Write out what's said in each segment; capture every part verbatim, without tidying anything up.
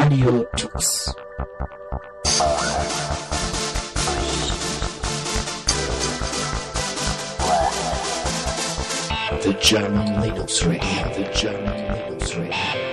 Radio Tux. The German Linux Radio, the German Linux Radio.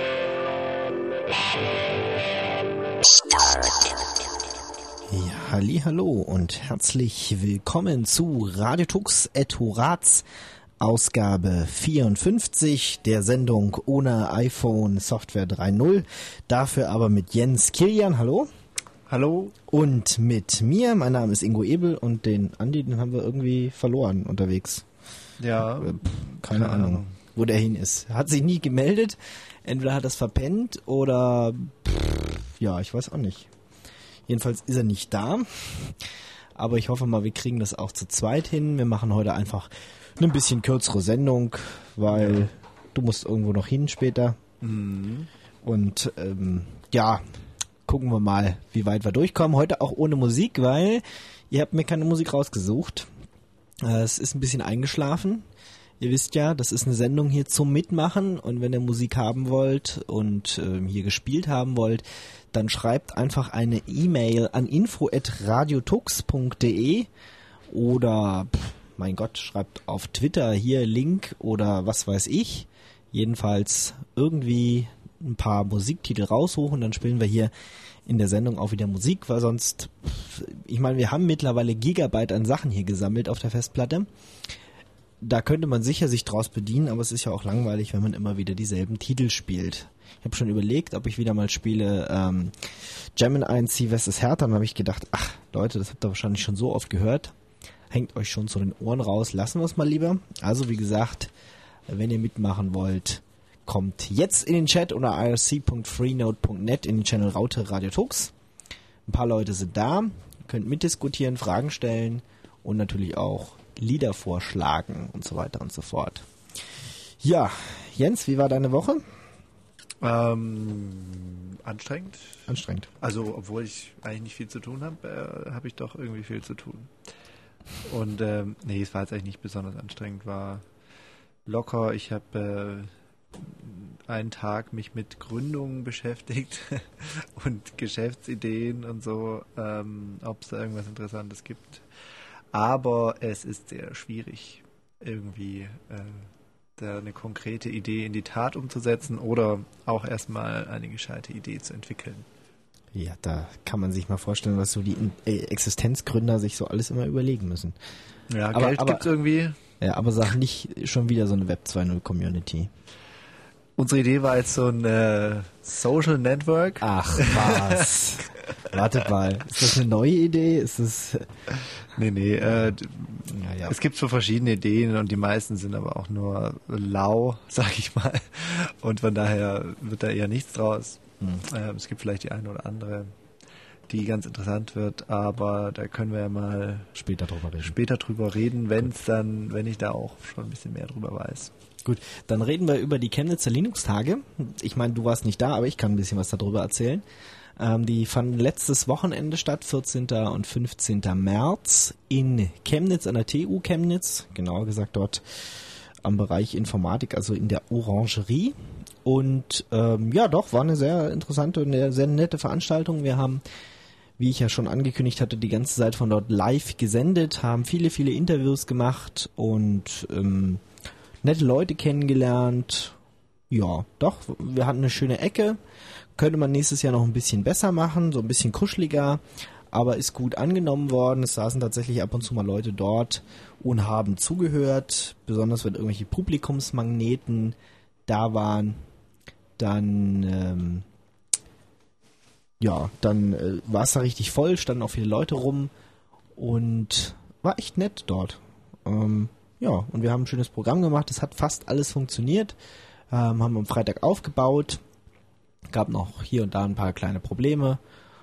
Ja, hallihallo und herzlich willkommen zu Radio Tux et Horaz, Ausgabe vierundfünfzig der Sendung ohne iPhone Software drei Punkt null, dafür aber mit Jens Kilian, hallo. Hallo. Und mit mir, mein Name ist Ingo Ebel und den Andi, den haben wir irgendwie verloren unterwegs. Ja. Äh, keine, keine Ahnung, Ahnung, wo der hin ist. Hat sich nie gemeldet, entweder hat er es verpennt oder, pff, ja, ich weiß auch nicht. Jedenfalls ist er nicht da, aber ich hoffe mal, wir kriegen das auch zu zweit hin. Wir machen heute einfach eine bisschen kürzere Sendung, weil ja. du musst irgendwo noch hin später. Mhm. Und ähm, ja, gucken wir mal, wie weit wir durchkommen. Heute auch ohne Musik, weil ihr habt mir keine Musik rausgesucht. Äh, es ist ein bisschen eingeschlafen. Ihr wisst ja, das ist eine Sendung hier zum Mitmachen und wenn ihr Musik haben wollt und äh, hier gespielt haben wollt, dann schreibt einfach eine E-Mail an info at radiotux punkt de oder, pff, mein Gott, schreibt auf Twitter hier Link oder was weiß ich. Jedenfalls irgendwie ein paar Musiktitel raussuchen, dann spielen wir hier in der Sendung auch wieder Musik, weil sonst, pff, ich meine, wir haben mittlerweile Gigabyte an Sachen hier gesammelt auf der Festplatte. Da könnte man sicher sich draus bedienen, aber es ist ja auch langweilig, wenn man immer wieder dieselben Titel spielt. Ich habe schon überlegt, ob ich wieder mal spiele ähm, Gemini eins C versus. Hertha. Dann habe ich gedacht, ach Leute, das habt ihr wahrscheinlich schon so oft gehört. Hängt euch schon zu den Ohren raus. Lassen wir es mal lieber. Also wie gesagt, wenn ihr mitmachen wollt, kommt jetzt in den Chat unter i r c punkt freenode punkt net in den Channel Raute Radio Tux. Ein paar Leute sind da. Ihr könnt mitdiskutieren, Fragen stellen und natürlich auch Lieder vorschlagen und so weiter und so fort. Ja, Jens, wie war deine Woche? Ähm, anstrengend. Anstrengend. Also, obwohl ich eigentlich nicht viel zu tun habe, äh, habe ich doch irgendwie viel zu tun. Und ähm, nee, es war jetzt eigentlich nicht besonders anstrengend, war locker. Ich habe äh, einen Tag mich mit Gründungen beschäftigt und Geschäftsideen und so, ähm, ob es da irgendwas Interessantes gibt. Aber es ist sehr schwierig, irgendwie äh, da eine konkrete Idee in die Tat umzusetzen oder auch erstmal eine gescheite Idee zu entwickeln. Ja, da kann man sich mal vorstellen, was so die Existenzgründer sich so alles immer überlegen müssen. Ja, aber, Geld aber, gibt's irgendwie. Ja, aber sag nicht schon wieder so eine Web zwei Punkt null Community. Unsere Idee war jetzt so ein äh, Social Network. Ach was. Wartet mal, ist das eine neue Idee? Ist das... Nee, nee, äh, ja, ja. Es gibt so verschiedene Ideen und die meisten sind aber auch nur lau, sag ich mal. Und von daher wird da eher nichts draus. Mhm. Äh, es gibt vielleicht die eine oder andere, die ganz interessant wird, aber da können wir ja mal später drüber reden. Später drüber reden, wenn es dann, wenn ich da auch schon ein bisschen mehr drüber weiß. Gut, dann reden wir über die Chemnitzer Linux-Tage. Ich meine, du warst nicht da, aber ich kann ein bisschen was darüber erzählen. Ähm, die fanden letztes Wochenende statt, vierzehnten und fünfzehnten März in Chemnitz, an der T U Chemnitz, genauer gesagt dort am Bereich Informatik, also in der Orangerie. Und ähm, ja doch, war eine sehr interessante und eine sehr nette Veranstaltung. Wir haben, wie ich ja schon angekündigt hatte, die ganze Zeit von dort live gesendet, haben viele, viele Interviews gemacht und ähm, nette Leute kennengelernt. Ja, doch, wir hatten eine schöne Ecke. Könnte man nächstes Jahr noch ein bisschen besser machen, so ein bisschen kuscheliger, aber ist gut angenommen worden. Es saßen tatsächlich ab und zu mal Leute dort und haben zugehört, besonders wenn irgendwelche Publikumsmagneten da waren. Dann, ähm, ja, dann äh, war es da richtig voll, standen auch viele Leute rum und war echt nett dort. Ähm, ja, und wir haben ein schönes Programm gemacht, es hat fast alles funktioniert, ähm, haben am Freitag aufgebaut. Gab noch hier und da ein paar kleine Probleme,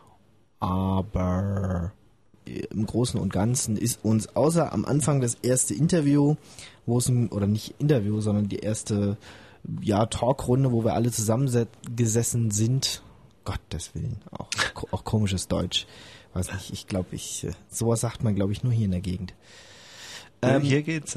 aber im Großen und Ganzen ist uns außer am Anfang das erste Interview, wo es ein, oder nicht Interview, sondern die erste ja, Talkrunde, wo wir alle zusammengesessen sind, Gottes Willen, auch, auch komisches Deutsch, weiß nicht, ich glaube, ich sowas sagt man, glaube ich, nur hier in der Gegend. Ähm, hier geht's.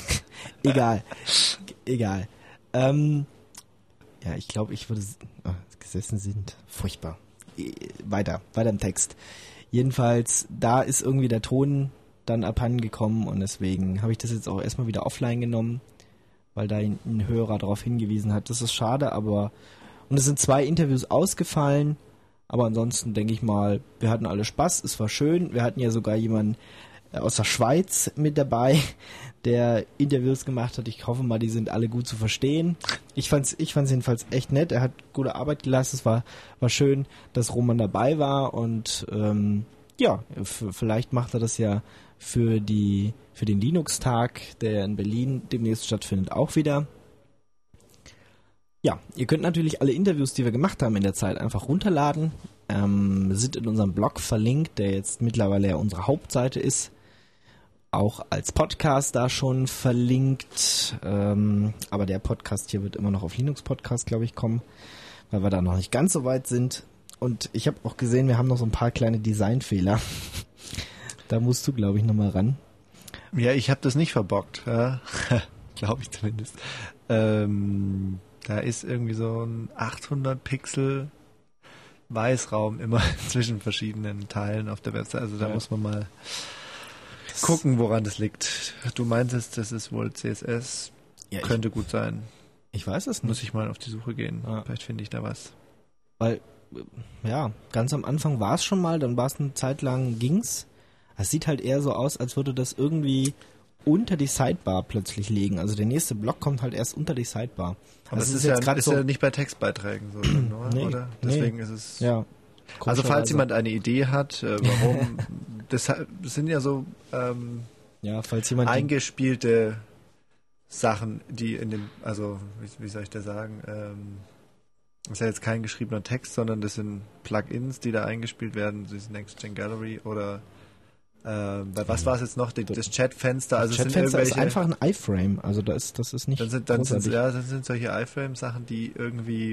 egal, egal. Ähm, Ja, ich glaube, ich würde... Oh, gesessen sind. Furchtbar. Weiter, weiter im Text. Jedenfalls, da ist irgendwie der Ton dann abhanden gekommen und deswegen habe ich das jetzt auch erstmal wieder offline genommen, weil da ein, ein Hörer darauf hingewiesen hat. Das ist schade, aber und es sind zwei Interviews ausgefallen, aber ansonsten denke ich mal, wir hatten alle Spaß, es war schön. Wir hatten ja sogar jemanden aus der Schweiz mit dabei, der Interviews gemacht hat. Ich hoffe mal, die sind alle gut zu verstehen. Ich fand's, ich fand's jedenfalls echt nett. Er hat gute Arbeit geleistet. Es war, war schön, dass Roman dabei war und ähm, ja, f- vielleicht macht er das ja für die für den Linux-Tag, der in Berlin demnächst stattfindet, auch wieder. Ja, ihr könnt natürlich alle Interviews, die wir gemacht haben in der Zeit, einfach runterladen. Ähm, sind in unserem Blog verlinkt, der jetzt mittlerweile ja unsere Hauptseite ist. Auch als Podcast da schon verlinkt. Ähm, aber der Podcast hier wird immer noch auf Linux Podcast, glaube ich, kommen, weil wir da noch nicht ganz so weit sind. Und ich habe auch gesehen, wir haben noch so ein paar kleine Designfehler. Da musst du, glaube ich, nochmal ran. Ja, ich habe das nicht verbockt. Ja. Glaube ich zumindest. Ähm, da ist irgendwie so ein achthundert Pixel Weißraum immer zwischen verschiedenen Teilen auf der Website. Also da Ja. muss man mal gucken, woran das liegt. Du meintest, das ist wohl C S S. Ja, Könnte gut sein. Ich, ich weiß es nicht. Muss ich mal auf die Suche gehen. Ja. Vielleicht finde ich da was. Weil, ja, ganz am Anfang war es schon mal, dann war es eine Zeit lang, ging's. Es sieht halt eher so aus, als würde das irgendwie unter die Sidebar plötzlich legen. Also der nächste Block kommt halt erst unter die Sidebar. Aber das das ist, ist jetzt ja, gerade ist so- ja nicht bei Textbeiträgen so, drin, oder? Nee, oder? nee. Deswegen ist es... Ja. Also falls komischerweise. jemand eine Idee hat, äh, warum... das, ha- das sind ja so ähm, Ja, falls jemand... die- eingespielte Sachen, die in dem... Also, wie, wie soll ich das sagen? Ähm, das ist ja jetzt kein geschriebener Text, sondern das sind Plugins, die da eingespielt werden. Das ist Next-Gen Gallery oder... Ähm, bei was war es jetzt noch? Die, das Chatfenster. Also es sind Chatfenster ist irgendwelche... einfach ein iFrame. Also da ist, das ist nicht Dann sind, dann sind, großartig. ja, das sind solche iFrame-Sachen, die irgendwie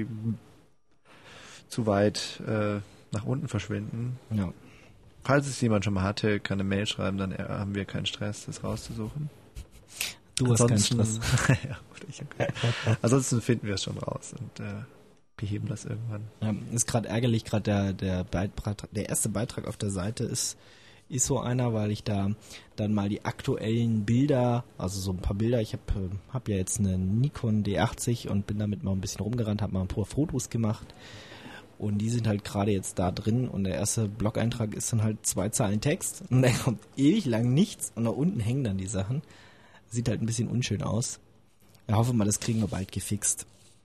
zu weit äh, nach unten verschwinden. Ja. Falls es jemand schon mal hatte, kann eine Mail schreiben, dann äh, haben wir keinen Stress, das rauszusuchen. Du hast keinen Ansonsten- Stress. ja, oder ich, okay. Ansonsten finden wir es schon raus und äh, beheben das irgendwann. Ja, ist gerade ärgerlich, gerade der, der Beitrag, der erste Beitrag auf der Seite ist, ist so einer, weil ich da dann mal die aktuellen Bilder, also so ein paar Bilder, ich habe hab ja jetzt eine Nikon D achtzig und bin damit mal ein bisschen rumgerannt, habe mal ein paar Fotos gemacht und die sind halt gerade jetzt da drin und der erste Blog-Eintrag ist dann halt zwei Zeilen Text und da kommt ewig lang nichts und da unten hängen dann die Sachen. Sieht halt ein bisschen unschön aus. Ich hoffe mal, das kriegen wir bald gefixt.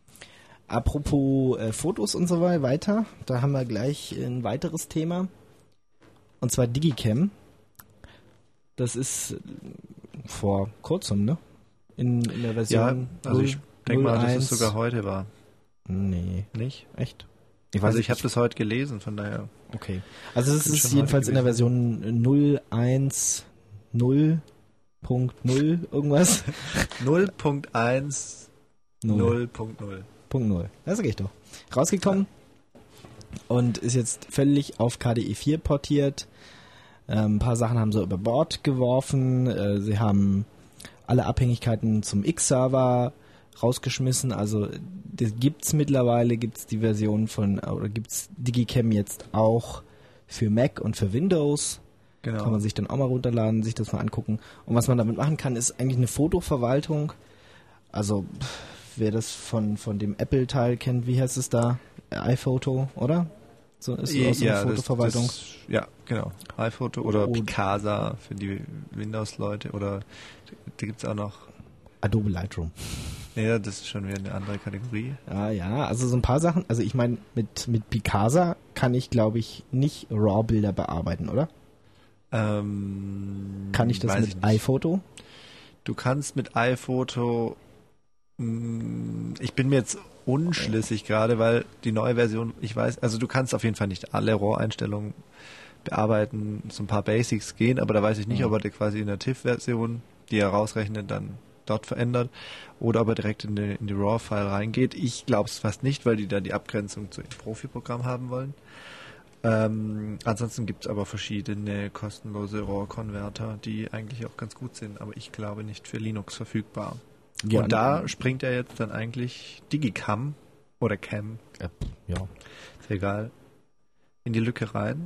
Apropos äh, Fotos und so weiter, da haben wir gleich ein weiteres Thema. Und zwar Digicam. Das ist äh, vor kurzem, ne? In, in der Ja, Version also ich denke mal, dass null eins. es sogar heute war. Nee, Nicht? echt? Also ich habe das heute gelesen, von daher. Okay. Also es Bin ist schon jedenfalls heute in der Version null eins null Punkt null irgendwas. null Punkt eins null Punkt null. Punkt null. Das sag ich doch. Rausgekommen und ist jetzt völlig auf K D E vier portiert. Ähm, ein paar Sachen haben sie über Bord geworfen. Äh, sie haben alle Abhängigkeiten zum X-Server rausgeschmissen. Also das gibt's mittlerweile, gibt's die Version von, oder gibt's Digicam jetzt auch für Mac und für Windows. Genau. Kann man sich dann auch mal runterladen, sich das mal angucken. Und was man damit machen kann, ist eigentlich eine Fotoverwaltung. Also pff, wer das von, von dem Apple-Teil kennt, wie heißt es da? iPhoto, oder? So ist so, so eine Fotoverwaltung. Das, das, ja, genau. iPhoto oder Oh. Picasa für die Windows-Leute oder da gibt es auch noch. Adobe Lightroom. Ja, das ist schon wieder eine andere Kategorie. Ja, ja, also so ein paar Sachen. Also ich meine, mit, mit Picasa kann ich, glaube ich, nicht RAW-Bilder bearbeiten, oder? Ähm, Kann ich das weiß mit ich nicht. iPhoto? Du kannst mit iPhoto, mh, ich bin mir jetzt unschlüssig gerade, weil die neue Version, ich weiß, also du kannst auf jeden Fall nicht alle RAW-Einstellungen bearbeiten, so ein paar Basics gehen, aber da weiß ich nicht, Mhm. ob er die quasi in der TIFF-Version, die er rausrechnet, dann dort verändert oder ob er direkt in die, in die RAW-File reingeht. Ich glaube es fast nicht, weil die da die Abgrenzung zu dem Profi-Programm haben wollen. Ähm, ansonsten gibt es aber verschiedene kostenlose RAW-Konverter, die eigentlich auch ganz gut sind, aber ich glaube nicht für Linux verfügbar. Ja, Und da springt ja jetzt dann eigentlich Digicam oder Cam, Äh, ja. ist egal, in die Lücke rein.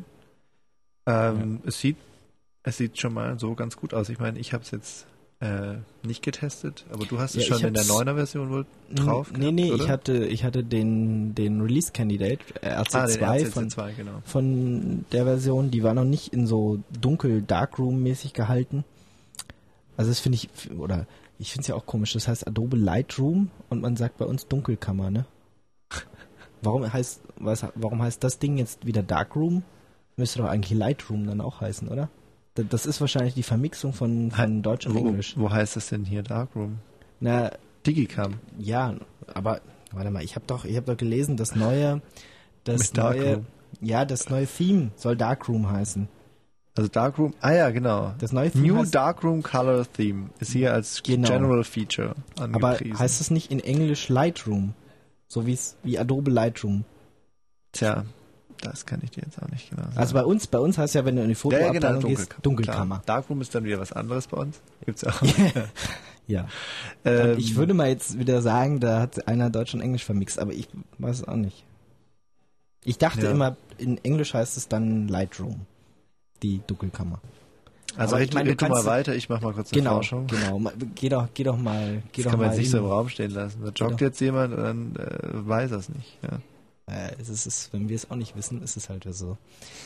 Ähm, ja. Es sieht es sieht schon mal so ganz gut aus. Ich meine, ich habe es jetzt äh, nicht getestet, aber du hast es Ja, schon in der neuner Version wohl drauf Nee, nee, oder? ich hatte ich hatte den den Release Candidate äh, R C zwei, ah, den von R C zwei genau. von der Version, die war noch nicht in so dunkel Darkroom mäßig gehalten. Also das finde ich oder ich finde es ja auch komisch, das heißt Adobe Lightroom und man sagt bei uns Dunkelkammer, ne? Warum heißt was warum heißt das Ding jetzt wieder Darkroom? Müsste doch eigentlich Lightroom dann auch heißen, oder? Das ist wahrscheinlich die Vermixung von, von Deutsch und wo, Englisch. Wo heißt das denn hier Darkroom? Na, Digicam. ja, aber warte mal, ich habe doch, ich habe doch gelesen, das neue, das Mit neue, Darkroom. ja, das neue Theme soll Darkroom heißen. Also Darkroom, ah ja, genau. Das neue Theme New heißt, Darkroom Color Theme ist hier als Genau. General Feature aber angepriesen. heißt es nicht in Englisch Lightroom? So wie es, wie Adobe Lightroom. Tja, das kann ich dir jetzt auch nicht genau sagen. Also bei uns, bei uns heißt ja, wenn du in die ja, ja, genau, Fotoabteilung gehst, Dunkelkammer. Dunkelkammer. Klar. Darkroom ist dann wieder was anderes bei uns. Gibt's auch. Ja. ähm, Und ich würde mal jetzt wieder sagen, da hat einer Deutsch und Englisch vermixt, aber ich weiß es auch nicht. Ich dachte Ja. immer, in Englisch heißt es dann Lightroom, die Dunkelkammer. Also aber ich ich meine, du tu mal kannst- weiter, ich mach mal kurz eine Genau, Forschung. genau. Ma- Geh doch, geh doch mal, geh Das doch kann man mal jetzt nicht so im hin. Raum stehen lassen. Da joggt doch. jetzt jemand und dann äh, weiß er es nicht. Ja. Äh, es ist, es, wenn wir es auch nicht wissen, ist es halt so.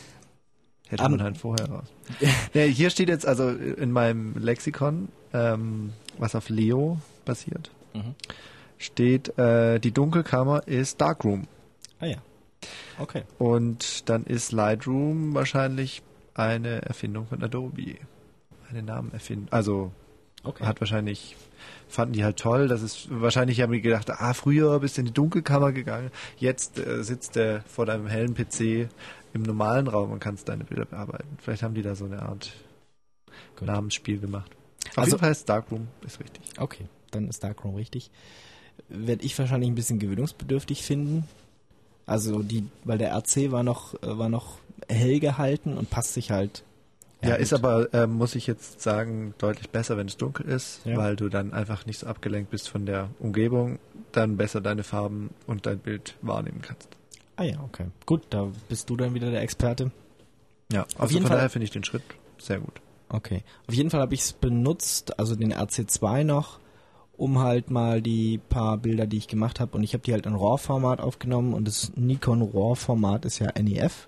Hätte Um, man halt vorher raus. Ja, hier steht jetzt also in meinem Lexikon, ähm, was auf Leo basiert, Mhm. steht, äh, die Dunkelkammer ist Darkroom. Ah ja. Okay. Und dann ist Lightroom wahrscheinlich eine Erfindung von Adobe. Eine Namenerfindung. Also Okay. hat wahrscheinlich, fanden die halt toll. Das ist, wahrscheinlich haben die gedacht, ah, früher bist du in die Dunkelkammer gegangen, jetzt äh, sitzt der vor deinem hellen P C im normalen Raum und kannst deine Bilder bearbeiten. Vielleicht haben die da so eine Art Gut. Namensspiel gemacht. Auf Also- jeden Fall ist Darkroom, ist richtig. Okay, dann ist Darkroom richtig. Werde ich wahrscheinlich ein bisschen gewöhnungsbedürftig finden. Also die, weil der R C war noch, äh, war noch hell gehalten und passt sich halt. Ja, gut. ist aber, ähm, muss ich jetzt sagen, deutlich besser, wenn es dunkel ist, Ja. weil du dann einfach nicht so abgelenkt bist von der Umgebung, dann besser deine Farben und dein Bild wahrnehmen kannst. Ah ja, okay. Gut, da bist du dann wieder der Experte. Ja, Auf also jeden von Fall- daher finde ich den Schritt sehr gut. Okay. Auf jeden Fall habe ich es benutzt, also den R C zwei noch, um halt mal die paar Bilder, die ich gemacht habe, und ich habe die halt in RAW-Format aufgenommen, und das Nikon RAW-Format ist ja N E F.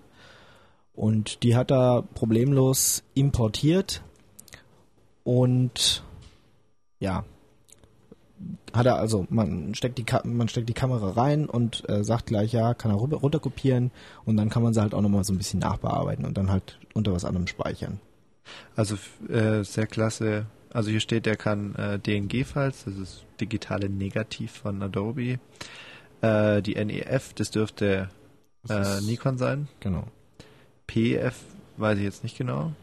Und die hat er problemlos importiert und ja, hat er also, man steckt die Ka- man steckt die Kamera rein und äh, sagt gleich, ja, kann er runter, runterkopieren, und dann kann man sie halt auch nochmal so ein bisschen nachbearbeiten und dann halt unter was anderem speichern. Also äh, sehr klasse. Also hier steht, der kann äh, D N G-Files, das ist digitale Negativ von Adobe. Äh, die N E F, das dürfte Das äh, ist- Nikon sein. Genau. P E F weiß ich jetzt nicht genau.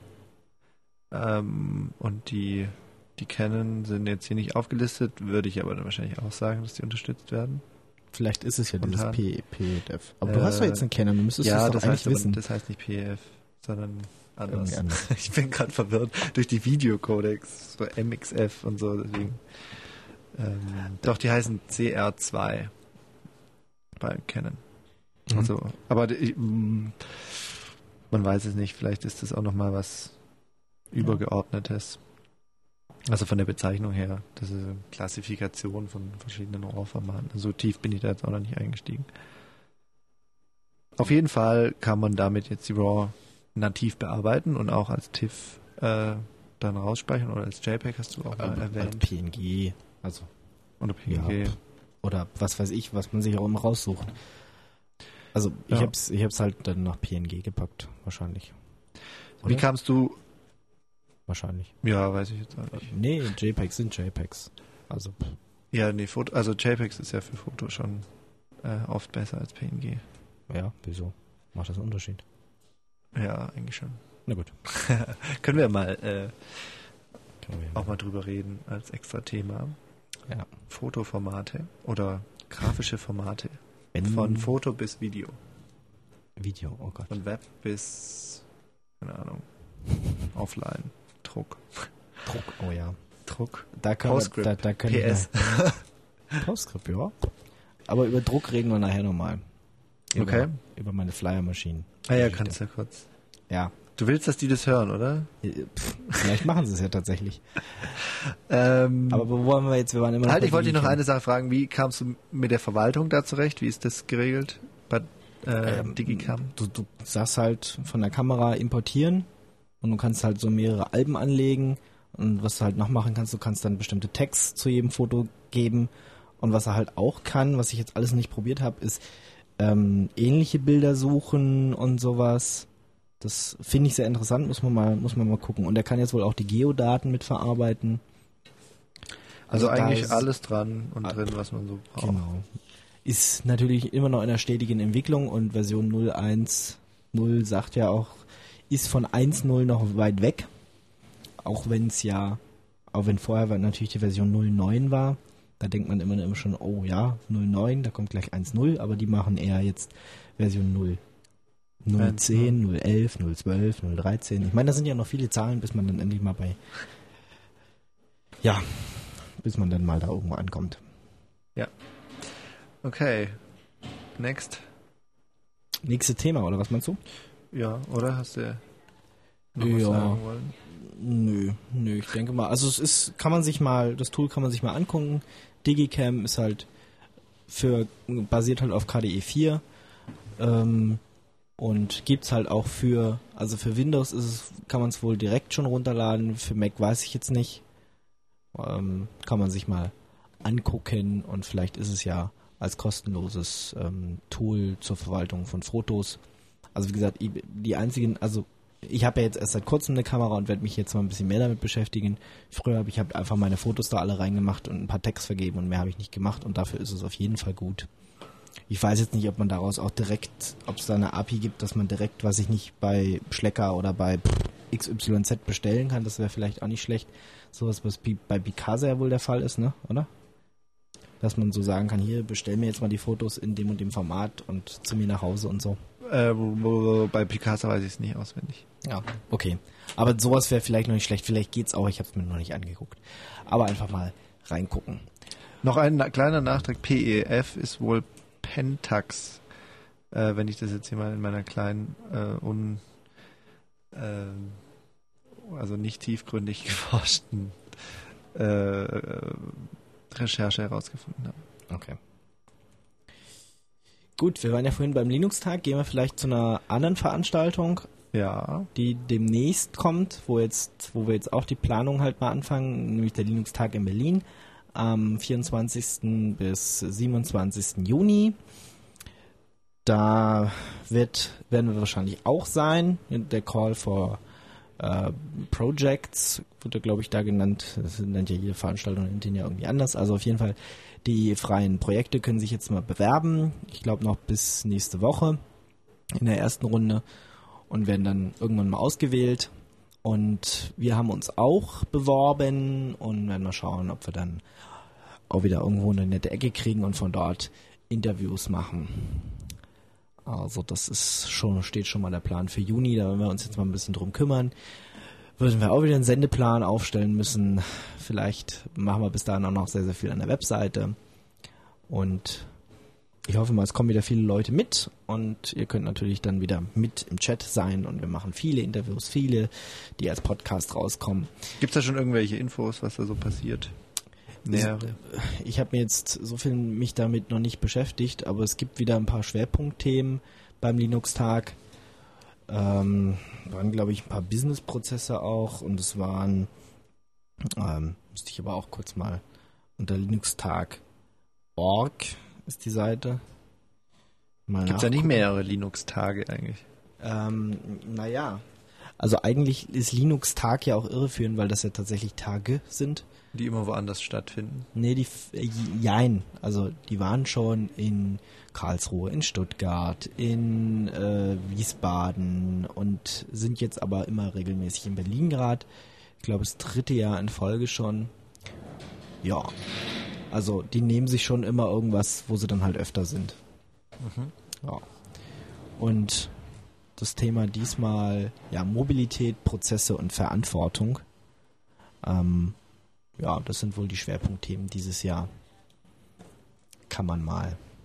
Ähm, und die, die Canon sind jetzt hier nicht aufgelistet, würde ich aber dann wahrscheinlich auch sagen, dass die unterstützt werden. Vielleicht ist es ja dieses Spontan. P P D F. Aber du hast doch Äh, jetzt eine Canon, du müsstest ja, das doch das eigentlich heißt, aber, wissen. das heißt nicht P E F, sondern anders. Irgendwie anders. Ich bin gerade verwirrt durch die Videocodecs, so M X F und so, deswegen. Ähm, doch, die heißen C R zwei bei Canon. Mhm. Also, aber die- mm, man weiß es nicht, vielleicht ist das auch nochmal was Übergeordnetes. Also von der Bezeichnung her, das ist eine Klassifikation von verschiedenen RAW-Formaten. So tief bin ich da jetzt auch noch nicht eingestiegen. Auf jeden Fall kann man damit jetzt die RAW nativ bearbeiten und auch als TIFF äh, dann rausspeichern oder als JPEG hast du auch mal Aber als erwähnt. P N G, also Oder P N G. Ja. oder was weiß ich, was man sich auch immer raussucht. Also ich Ja. hab's, ich hab's halt dann nach P N G gepackt, wahrscheinlich. Wie Oder? kamst du? Wahrscheinlich. Ja, weiß ich jetzt auch nicht. Nee, JPEGs sind JPEGs. Also pff, Ja, nee, Foto, also JPEGs ist ja für Foto schon äh, oft besser als P N G. ja, wieso? Macht das einen Unterschied? Ja, eigentlich schon. Na gut. Können wir mal äh, Können wir auch mal drüber reden als extra Thema. Ja. Fotoformate oder grafische Formate. Wenn- Von Foto bis Video. Video, oh Gott. Von Web bis, keine Ahnung, Offline, Druck. Druck, oh ja. Druck. Da können PostScript, wir, da, da können P S. wir, PostScript, ja. aber über Druck reden wir nachher nochmal. Über, Okay. Über meine Flyer-Maschinen. Ah ja, kannst ja kurz. Ja. Du willst, dass die das hören, oder? Pff, vielleicht machen sie es ja tatsächlich. Ähm, Aber wo wollen wir jetzt? Wir waren immer noch halt, bei ich wollte dich noch Digicam. eine Sache fragen. Wie kamst du mit der Verwaltung da zurecht? Wie ist das geregelt bei äh, Ähm, Digicam? Du, du sagst halt von der Kamera importieren und du kannst halt so mehrere Alben anlegen und was du halt noch machen kannst, du kannst dann bestimmte Tags zu jedem Foto geben und was er halt auch kann, was ich jetzt alles nicht probiert habe, ist ähm, ähnliche Bilder suchen und sowas. Das finde ich sehr interessant, muss man mal, muss man mal gucken. Und er kann jetzt wohl auch die Geodaten mitverarbeiten. Also, da eigentlich ist- alles dran und drin, was man so braucht. Genau. Ist natürlich immer noch in einer stetigen Entwicklung und Version null Punkt eins Punkt null sagt ja auch, ist von eins Punkt null noch weit weg. Auch wenn es ja, auch wenn vorher natürlich die Version null Punkt neun war. Da denkt man immer, immer schon, oh ja, null Punkt neun, da kommt gleich eins Punkt null, aber die machen eher jetzt Version null. null Punkt zehn, null Punkt elf, null Punkt zwölf, null Punkt dreizehn. Ich meine, da sind ja noch viele Zahlen, bis man dann endlich mal bei, ja, bis man dann mal da irgendwo ankommt. Okay. Next. Nächstes Thema, oder was meinst du? Ja, oder? Hast du noch was Ja. sagen wollen? Nö, nö, ich denke mal, also es ist, kann man sich mal, das Tool kann man sich mal angucken. Digicam ist halt für, basiert halt auf K D E vier, ähm, und gibt's halt auch für, also für Windows ist es, kann man es wohl direkt schon runterladen, für Mac weiß ich jetzt nicht. Ähm, kann man sich mal angucken und vielleicht ist es ja als kostenloses ähm, Tool zur Verwaltung von Fotos. Also wie gesagt, ich- die einzigen, also ich habe ja jetzt erst seit kurzem eine Kamera und werde mich jetzt mal ein bisschen mehr damit beschäftigen. Früher habe ich hab einfach meine Fotos da alle reingemacht und ein paar Tags vergeben und mehr habe ich nicht gemacht und dafür ist es auf jeden Fall gut. Ich weiß jetzt nicht, ob man daraus auch direkt, ob es da eine A P I gibt, dass man direkt, was ich nicht, bei Schlecker oder bei X Y Z bestellen kann. Das wäre vielleicht auch nicht schlecht. Sowas, was bi- bei Picasa ja wohl der Fall ist, ne? Oder? Dass man so sagen kann, hier, bestell mir jetzt mal die Fotos in dem und dem Format und zu mir nach Hause und so. Äh, wo, wo, bei Picasa weiß ich es nicht auswendig. Ja, okay. Aber sowas wäre vielleicht noch nicht schlecht. Vielleicht geht's auch, ich habe es mir noch nicht angeguckt. Aber einfach mal reingucken. Noch ein na- kleiner Nachtrag. P E F ist wohl Pentax. Äh, wenn ich das jetzt hier mal in meiner kleinen, äh, un, ähm, also nicht tiefgründig geforschten äh, Recherche herausgefunden habe. Okay. Gut, wir waren ja vorhin beim Linux-Tag. Gehen wir vielleicht zu einer anderen Veranstaltung, Ja. die demnächst kommt, wo jetzt, wo wir jetzt auch die Planung halt mal anfangen, nämlich der Linux-Tag in Berlin am vierundzwanzigsten bis siebenundzwanzigsten Juni. Da wird, werden wir wahrscheinlich auch sein. Der Call for äh, Projects wird ja, glaube ich, da genannt. Das nennt ja jede Veranstaltung, nennt ihn ja irgendwie anders. Also auf jeden Fall, die freien Projekte können sich jetzt mal bewerben. Ich glaube noch bis nächste Woche in der ersten Runde und werden dann irgendwann mal ausgewählt. Und wir haben uns auch beworben und werden mal schauen, ob wir dann auch wieder irgendwo eine nette Ecke kriegen und von dort Interviews machen. Also das ist schon, steht schon mal der Plan für Juni, da werden wir uns jetzt mal ein bisschen drum kümmern. Würden wir auch wieder einen Sendeplan aufstellen müssen. Vielleicht machen wir bis dahin auch noch sehr, sehr viel an der Webseite. Und ich hoffe mal, es kommen wieder viele Leute mit und ihr könnt natürlich dann wieder mit im Chat sein und wir machen viele Interviews, viele, die als Podcast rauskommen. Gibt es da schon irgendwelche Infos, was da so passiert? Näher. Ich habe mir jetzt so viel mich damit noch nicht beschäftigt, aber es gibt wieder ein paar Schwerpunktthemen beim Linux-Tag. Ähm, waren, glaube ich, ein paar Business-Prozesse auch und es waren, ähm, müsste ich aber auch kurz mal unter Linux-Tag Punkt org ist die Seite. Mal Gibt es ja nicht nachgucken. mehrere Linux-Tage eigentlich? Ähm, naja, also eigentlich ist Linux-Tag ja auch irreführend, weil das ja tatsächlich Tage sind. Die immer woanders stattfinden. Nee, die, f- äh, jein, also die waren schon in Karlsruhe, in Stuttgart, in äh, Wiesbaden und sind jetzt aber immer regelmäßig in Berlin gerade. Ich glaube, das dritte Jahr in Folge schon. Ja, also die nehmen sich schon immer irgendwas, wo sie dann halt öfter sind. Ja. Und das Thema diesmal, ja, Mobilität, Prozesse und Verantwortung. Ähm, ja, das sind wohl die Schwerpunktthemen dieses Jahr. Kann man mal,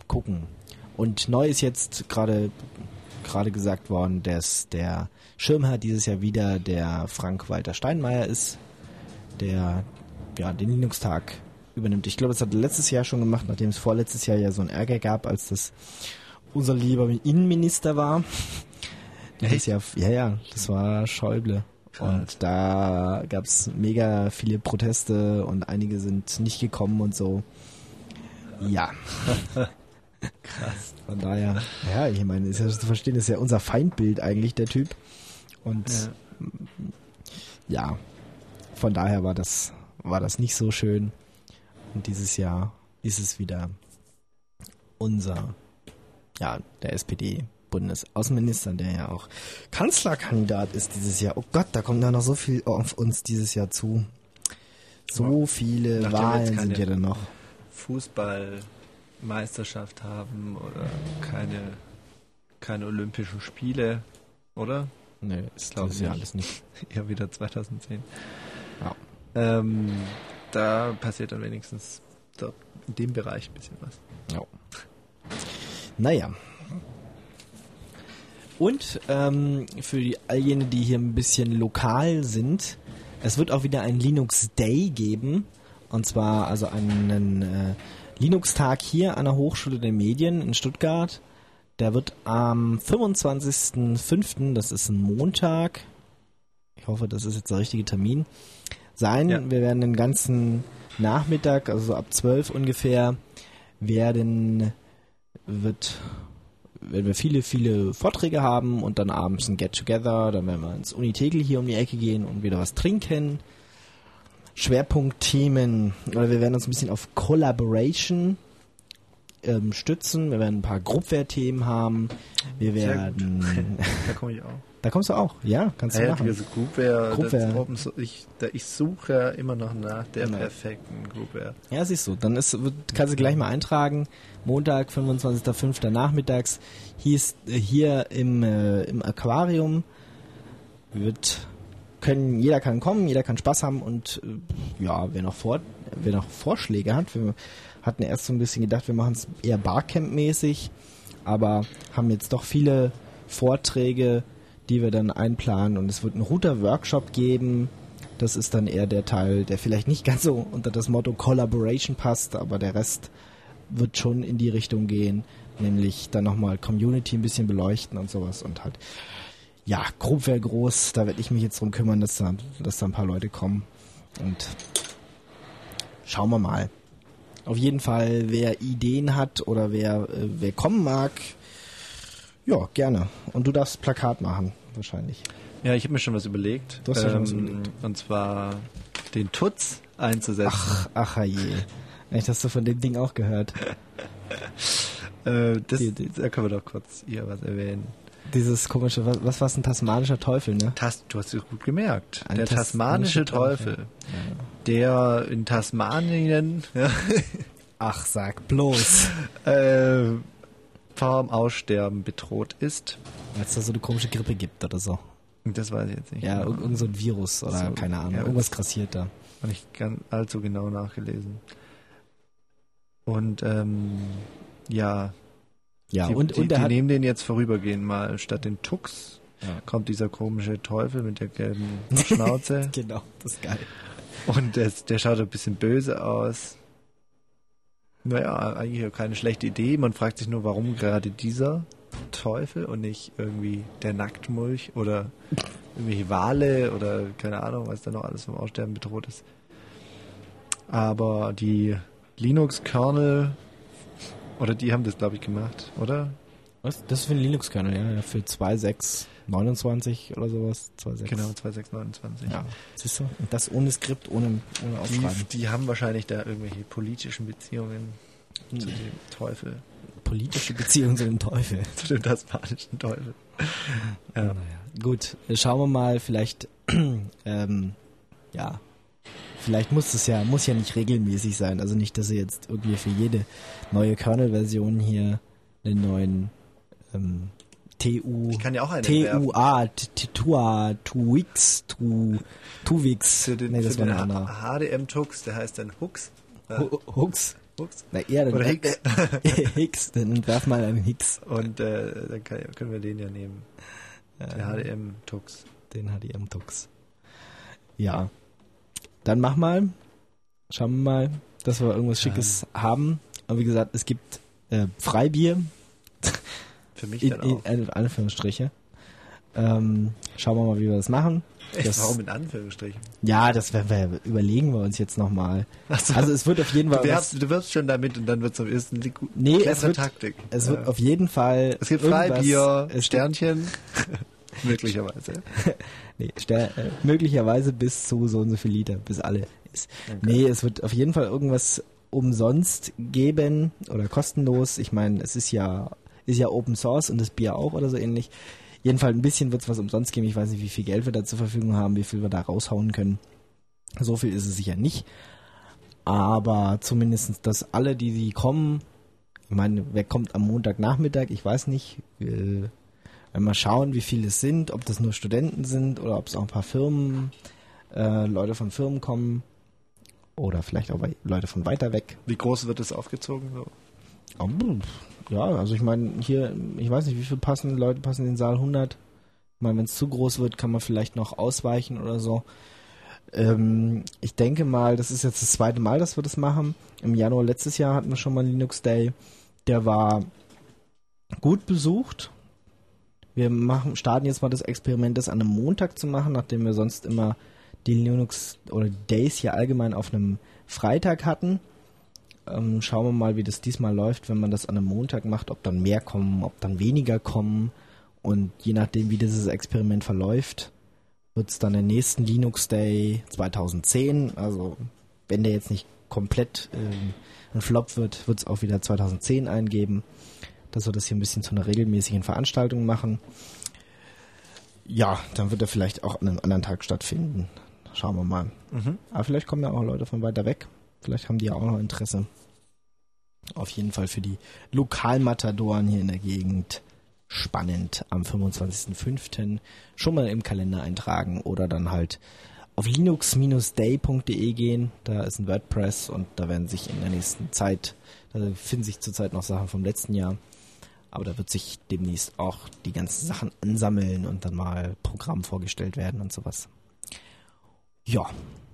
gucken. Und neu ist jetzt gerade gerade gesagt worden, dass der Schirmherr dieses Jahr wieder der Frank-Walter Steinmeier ist, der ja den Linux-Tag übernimmt. Ich glaube, das hat er letztes Jahr schon gemacht, nachdem es vorletztes Jahr ja so einen Ärger gab, als das unser lieber Innenminister war. Dieses Jahr, ja, ja, das war Schäuble. Und da gab es mega viele Proteste und einige sind nicht gekommen und so. Ja. Krass. Von daher, ja, ich meine, ist ja zu verstehen, ist ja unser Feindbild eigentlich, der Typ. Und ja, ja von daher war das, war das nicht so schön. Und dieses Jahr ist es wieder unser, ja, der S P D-Bundesaußenminister, der ja auch Kanzlerkandidat ist dieses Jahr. Oh Gott, da kommt da noch so viel auf uns dieses Jahr zu. So viele Nachdem Wahlen sind ja dann noch. Fußballmeisterschaft haben oder keine, keine Olympischen Spiele, oder? Nee, das glaube ich ja alles nicht. Ja, wieder zweitausendzehn. Ja. Ähm, da passiert dann wenigstens dort in dem Bereich ein bisschen was. Ja. Naja. Und ähm, für die, all jene, die hier ein bisschen lokal sind, es wird auch wieder einen Linux Day geben. Und zwar also einen äh, Linux-Tag hier an der Hochschule der Medien in Stuttgart. Der wird am fünfundzwanzigsten fünften, das ist ein Montag, ich hoffe, das ist jetzt der richtige Termin, sein. Ja. Wir werden den ganzen Nachmittag, also so ab zwölf ungefähr, werden, wird, werden wir viele, viele Vorträge haben und dann abends ein Get-Together, dann werden wir ins Uni Tegel hier um die Ecke gehen und wieder was trinken. Schwerpunktthemen, oder wir werden uns ein bisschen auf Collaboration ähm, stützen, wir werden ein paar Groupware-Themen haben, wir werden... Da komme ich auch. Da kommst du auch, ja, kannst du ja, machen. Also Groupware, Groupware. Das Open, ich, da, ich suche ja immer noch nach der ja. perfekten Groupware. Ja, siehst du, dann ist, kannst du gleich mal eintragen, Montag, fünfundzwanzigsten fünften nachmittags, hier, ist, hier im, äh, im Aquarium wird... Können, jeder kann kommen, jeder kann Spaß haben und äh, ja, wer noch, vor, wer noch Vorschläge hat, wir hatten erst so ein bisschen gedacht, wir machen es eher Barcamp-mäßig, aber haben jetzt doch viele Vorträge, die wir dann einplanen und es wird einen Router-Workshop geben, das ist dann eher der Teil, der vielleicht nicht ganz so unter das Motto Collaboration passt, aber der Rest wird schon in die Richtung gehen, nämlich dann nochmal Community ein bisschen beleuchten und sowas und halt ja, Groupware groß, da werde ich mich jetzt drum kümmern, dass da, dass da ein paar Leute kommen. Und schauen wir mal. Auf jeden Fall, wer Ideen hat oder wer, äh, wer kommen mag, ja, gerne. Und du darfst Plakat machen, wahrscheinlich. Ja, ich habe mir schon was überlegt. Du hast ja ähm, schon was überlegt. Und zwar den Tutz einzusetzen. Ach, ach je. Echt, hast du von dem Ding auch gehört? äh, das, die, die, da können wir doch kurz hier was erwähnen. Dieses komische, was, was war ein tasmanischer Teufel, ne? Tas, du hast es gut gemerkt. Ein der tasmanische, tasmanische Teufel, Teufel. Ja. Der in Tasmanien ja, ach, sag bloß äh, vom Aussterben bedroht ist. Weil es da so eine komische Grippe gibt oder so. Das weiß ich jetzt nicht. Ja, genau. Irgend so ein Virus oder so, keine Ahnung. Ja, irgendwas grassiert da. Habe ich ganz allzu genau nachgelesen. Und ähm, ja, Ja, die, und, die, und die hat nehmen den jetzt vorübergehend mal. Statt den Tux ja. kommt dieser komische Teufel mit der gelben Schnauze. Genau, das ist geil. Und der, der schaut ein bisschen böse aus. Naja, eigentlich auch keine schlechte Idee. Man fragt sich nur, warum gerade dieser Teufel und nicht irgendwie der Nacktmulch oder irgendwelche Wale oder keine Ahnung, was da noch alles vom Aussterben bedroht ist. Aber die Linux-Kernel, oder die haben das, glaube ich, gemacht, oder? Was? Das ist für den Linux-Kernel, ja, für zwei Punkt sechs neunundzwanzig oder sowas. zwei Punkt sechs Genau, zwei Punkt sechs neunundzwanzig. Ja, siehst du? Und das ohne Skript, ohne, ohne Aufschreiben. Die, die haben wahrscheinlich da irgendwelche politischen Beziehungen hm. zu dem Teufel. Politische Beziehungen zu dem Teufel. Zu dem tasmanischen Teufel. Ja. Naja, gut, schauen wir mal, vielleicht, ähm, ja, vielleicht muss es ja, muss ja nicht regelmäßig sein. Also nicht, dass ihr jetzt irgendwie für jede neue Kernel-Version hier einen neuen ähm, T U, ich kann ja auch eine T U A, Tua, Tuix, Tu, Tuwix. Für den, nee, das für war den eine andere. H D M-Tux, der heißt dann Hux. Äh, Hu- Hux. Hux. Na, eher Oder dann Hicks. Hicks, dann werf mal einen Hicks. Und äh, dann kann, können wir den ja nehmen. Der H D M-Tux. Den H D M-Tux. Ja. Dann mach mal. Schauen wir mal, dass wir irgendwas Schickes Ja. haben. Aber wie gesagt, es gibt äh, Freibier. Für mich In, dann in, auch. in Anführungsstriche. Ähm, schauen wir mal, wie wir das machen. Echt, Das, warum in Anführungsstrichen? ja, das werden wir, überlegen wir uns jetzt nochmal. Ach so. Also es wird auf jeden Fall Du, was, werbst, du wirbst schon damit und dann wird es am ersten die gu- Nee, es clevere wird- Taktik. es wird Ja. auf jeden Fall Es gibt irgendwas- Freibier, es gibt- Sternchen. Möglicherweise. Nee, ster- äh, möglicherweise bis zu so und so viel Liter, bis alle ist. Okay. Nee, es wird auf jeden Fall irgendwas umsonst geben oder kostenlos. Ich meine, es ist ja, ist ja Open Source und das Bier auch oder so ähnlich. Jedenfalls ein bisschen wird es was umsonst geben. Ich weiß nicht, wie viel Geld wir da zur Verfügung haben, wie viel wir da raushauen können. So viel ist es sicher nicht. Aber zumindest, dass alle, die, die kommen, ich meine, wer kommt am Montagnachmittag? Ich weiß nicht. Wir werden mal schauen, wie viele es sind, ob das nur Studenten sind oder ob es auch ein paar Firmen, äh, Leute von Firmen kommen oder vielleicht auch Leute von weiter weg. Wie groß wird es aufgezogen? So? Oh, ja, also ich meine, hier, ich weiß nicht, wie viele passen, Leute passen in den Saal, hundert. Ich meine, wenn es zu groß wird, kann man vielleicht noch ausweichen oder so. Ähm, ich denke mal, das ist jetzt das zweite Mal, dass wir das machen. Im Januar letztes Jahr hatten wir schon mal einen Linux Day. Der war gut besucht. Wir machen, starten jetzt mal das Experiment, das an einem Montag zu machen, nachdem wir sonst immer die Linux oder die Days hier allgemein auf einem Freitag hatten. Ähm, schauen wir mal, wie das diesmal läuft, wenn man das an einem Montag macht, ob dann mehr kommen, ob dann weniger kommen. Und je nachdem, wie dieses Experiment verläuft, wird es dann den nächsten Linux Day zwanzig zehn, also wenn der jetzt nicht komplett ähm, ein Flop wird, wird es auch wieder zwanzig zehn eingeben, dass wir das hier ein bisschen zu einer regelmäßigen Veranstaltung machen. Ja, dann wird er vielleicht auch an einem anderen Tag stattfinden. Schauen wir mal. Mhm. Aber vielleicht kommen ja auch Leute von weiter weg. Vielleicht haben die ja auch noch Interesse. Auf jeden Fall für die Lokalmatadoren hier in der Gegend spannend. Am fünfundzwanzigsten fünften schon mal im Kalender eintragen oder dann halt auf linux day punkt de gehen. Da ist ein WordPress und da werden sich in der nächsten Zeit, da finden sich zurzeit noch Sachen vom letzten Jahr. Aber da wird sich demnächst auch die ganzen Sachen ansammeln und dann mal Programm vorgestellt werden und sowas. Ja.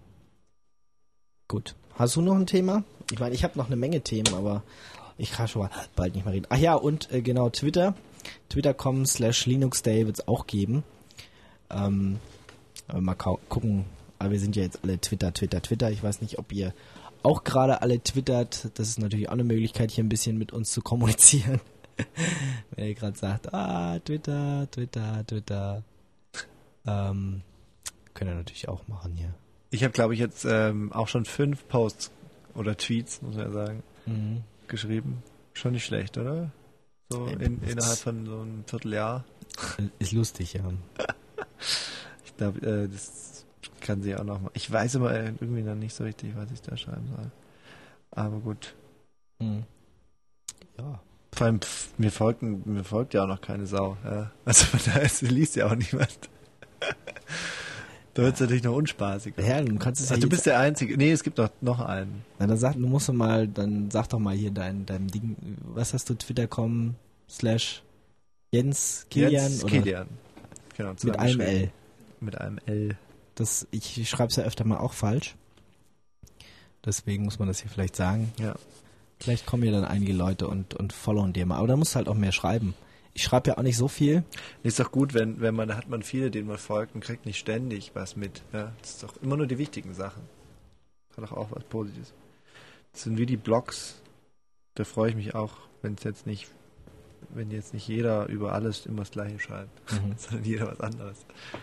Gut. Hast du noch ein Thema? Ich meine, ich habe noch eine Menge Themen, aber ich kann schon mal bald nicht mehr reden. Ach ja, und äh, genau, Twitter. Twitter punkt com slash linuxday wird es auch geben. Ähm, aber mal kau- gucken. Aber wir sind ja jetzt alle Twitter, Twitter, Twitter. Ich weiß nicht, ob ihr auch gerade alle twittert. Das ist natürlich auch eine Möglichkeit, hier ein bisschen mit uns zu kommunizieren. Wenn ihr gerade sagt, ah, Twitter, Twitter, Twitter. Ähm, könnt ihr natürlich auch machen hier. Ich habe, glaube ich, jetzt ähm, auch schon fünf Posts oder Tweets, muss man ja sagen, Mhm. geschrieben. Schon nicht schlecht, oder? So in, innerhalb von so einem Vierteljahr. Ist lustig, ja. Ich glaube, äh, das kann sie auch noch mal. Ich weiß aber irgendwie noch nicht so richtig, was ich da schreiben soll. Aber gut. Mhm. Ja. Vor allem, pff, mir, folgen, mir folgt ja auch noch keine Sau. Ja. Also von daher ist- liest ja auch niemand. Da wird es natürlich noch unspaßiger. Ja, du kannst es ja Also du jetzt- bist der Einzige. Nee, es gibt noch, noch einen. Na, dann sag, du musst doch mal, dann sag doch mal hier dein, dein Ding, was hast du, twitter punkt com slash Jens Kilian Jens oder Kilian. Genau, mit einem zusammengeschrieben. L. Mit einem L. Das, ich ich schreibe es ja öfter mal auch falsch. Deswegen muss man das hier vielleicht sagen. Ja. Vielleicht kommen ja dann einige Leute und, und followen dir mal. Aber da musst du halt auch mehr schreiben. Ich schreibe ja auch nicht so viel. Ist doch gut, wenn, wenn man, da hat man viele, denen man folgt und kriegt nicht ständig was mit. Ja, das ist doch immer nur die wichtigen Sachen. Hat doch auch was Positives. Das sind wie die Blogs. Da freue ich mich auch, wenn es jetzt nicht, wenn jetzt nicht jeder über alles immer das Gleiche schreibt, Mhm. sondern jeder was anderes.